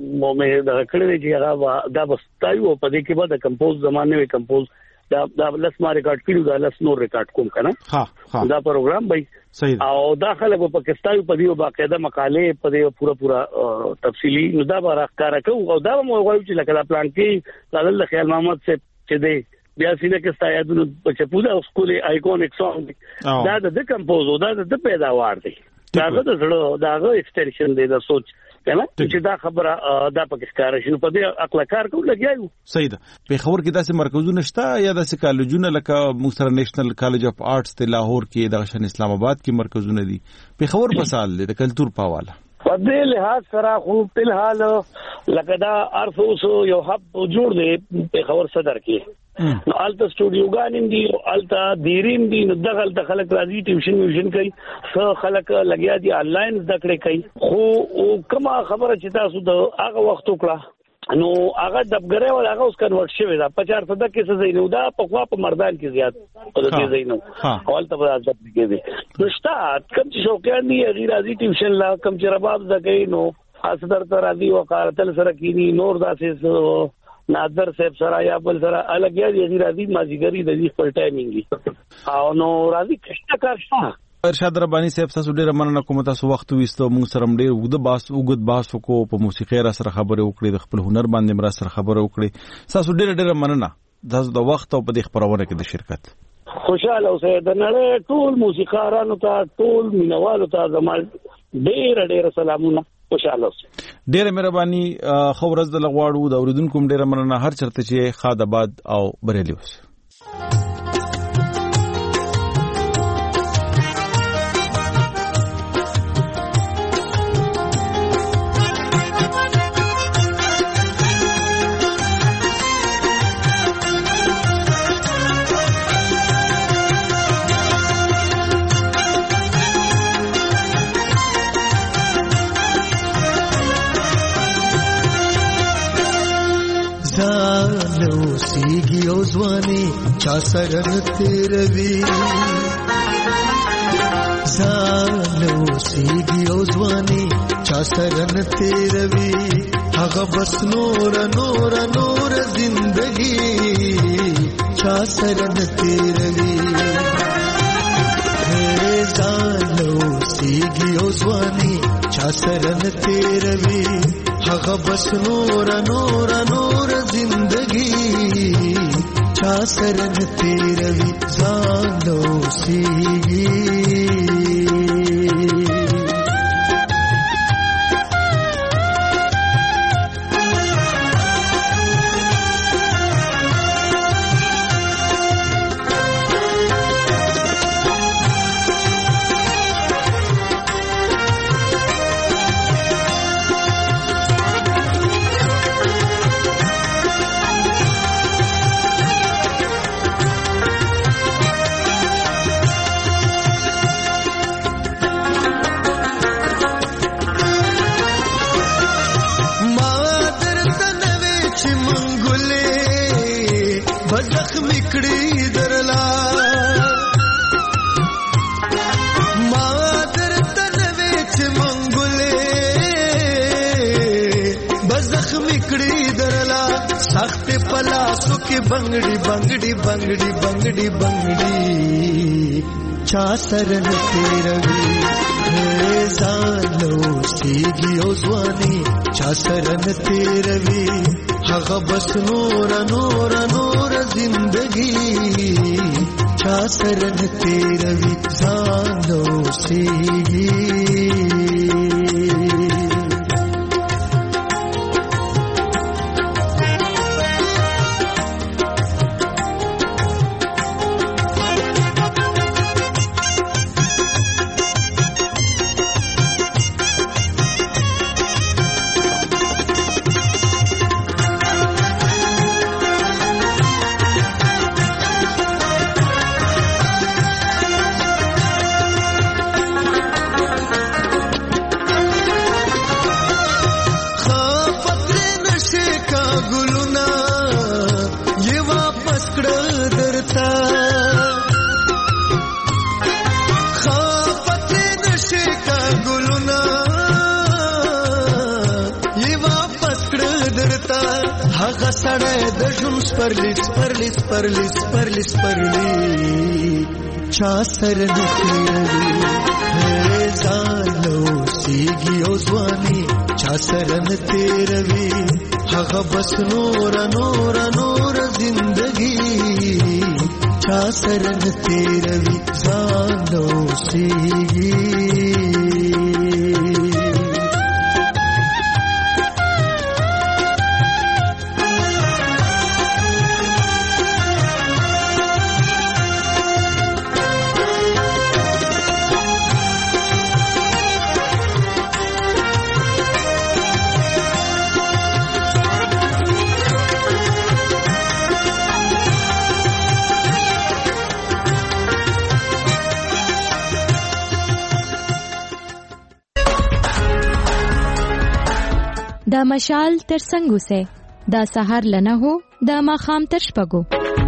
Speaker 22: مې دا کړی چې هغه دا بستایو په دې کې به د کمپوز زمانه وی کمپوز دا دا لس ما ریکارډ کړو دا لس نور ریکارډ کوم کنه ها ها دا پروګرام به صحیح او داخله په پاکستان په دې باقاعده مقاله په دې پورا پورا تفصیلی نو دا به راخاره کوو او دا مو غواړم چې لکه پلان کې غزل خیال محمد سے چې دی بیا سینه کې ستایدو په چپودا سکول آیکونیک سانګ دا د کمپوز دا د پیداوار دی داغه د زړه داغه ایکسټنشن دی د سوچ کنه چې دا خبره دا پاکستان شنو په دې عقل کار کوي لګیایو
Speaker 21: صحیح ده په خبر کې داسې مرکزونه شته یا داسې کالجونه لکه موسر نېشنل کالج اف آرټس ته لاهور کې د شان اسلام آباد کې مرکزونه دي په خبر په سال د کلچر په حواله
Speaker 22: په دې لحاظ سره خو په الحال لکه دا ارفوس یو حب جوړ دی په خبر صدر کې نو الته سټوډیوګانې دي او الته دیریم دي نو دغه خلک راځي ټیوشن میوشن کوي څو خلک لګیا دي آنلاین زده کړې کوي خو کومه خبره چې تاسو د هغه وخت وکړه نو هغه دبګره ولا هغه اوس کنورټ شوی دا پچاس صد کې څه زینو دا په خوا په مردان کې زیات په دې زینو اول ته په ځب کې دي نو شته کوم چې شوقیان دي غیر راځي ټیوشن لا کوم چې رباب زګي نو خاصتر تر راځي وقارتل سره کینی نور داسې نادر صاحب سره یا بل سره الګ یا دي راځي مازیګری د دې خپل ټایمینګ او نو راځي کښته کار شته
Speaker 21: ارشاد ربانی صاحب تاسو ډیره مننه کوم تاسو وخت وېستو موږ سره ډیر وګد باس وګد باس کو په موسیقي را سره خبرې وکړې د خپل هنر باندې مرا سره خبرې وکړې تاسو ډیره ډیره مننه تاسو د وخت او په دې خبرونه کې د شرکت
Speaker 22: خوشاله اوسئ د نړۍ ټول موسیقارانو ته ټول مینوالو ته زموږ ډیره ډیره سلامونه خوشاله اوسئ
Speaker 21: ډیره مهرباني خو ورځ د لغواړو د اوریدونکو ډیره مننه هر چرته چې خاد آباد او بریلی اوس
Speaker 2: زانو سیږي او ځواني چا سره تیروي زانو سیږي او ځواني چا سره تیروي هغه بس نور نور نور زندگی چا سره تیروي زانو سیږي او ځواني چا سره تیروي هغه بس نور نور نور زندگی چا سره تیروي زانو سیږي बंगड़ी बंगड़ी बंगड़ी बंगड़ी बंगड़ी चा सरन तेरवी जानो सीगी ओ ज़वानी चा सरन तेरवी हग़ बस नूर नूर नूर जिंदगी चा सरन तेरवी जानो सीगी Sperlis, sperlis, sperlis, sperlis, sperlis, cha saran teravi, mere zalo sigi o ज़वानी, cha saran teravi, hagha bas noor noor noor zindagi, cha saran teravi, zalo sigi.
Speaker 19: د مشال تر څنګه سه د سحر لنه هو د ماخام تر شپګو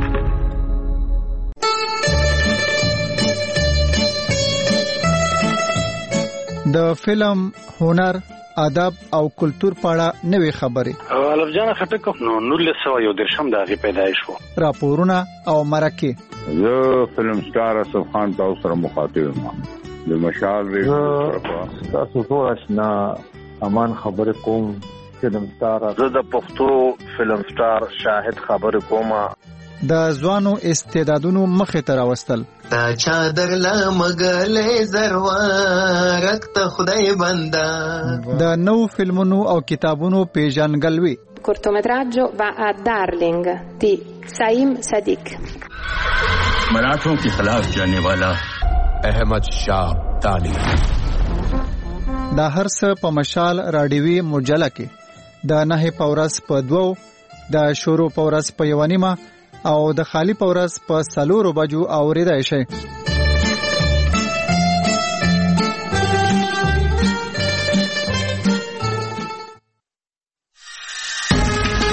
Speaker 1: د فلم هنر ادب او کلچر پاړه نوې خبره
Speaker 3: الف جان خټک نو نورلس سو یو درشم د غي پیدایش وو
Speaker 1: راپورونه او مرکه
Speaker 5: زه فلم سٹار اسف خان تاسو سره مخاطب یم د مشال ریډیو
Speaker 23: تاسو ټول آشنا امان خبر کوم فلم سٹار
Speaker 24: زه د پښتو فلم سٹار شاهد خبر کوم
Speaker 1: د ځوانو استعدادونو مخه تر واستل
Speaker 2: تا چا درلا مګلې زروارت ته خدای بندا
Speaker 1: د نو فلمونو او کتابونو پیژنګلوي
Speaker 25: cortometraggio va a Darling di Saim Sadiq
Speaker 26: मराठों के खिलाफ जाने वाला अहमद शाह ताली
Speaker 1: دا هر څه په مشال راډیوي مجله کې د نه پورس په دوو د شورو پورس په یوانیمه او د خالی پورس په سلورو بجو اوریدای شي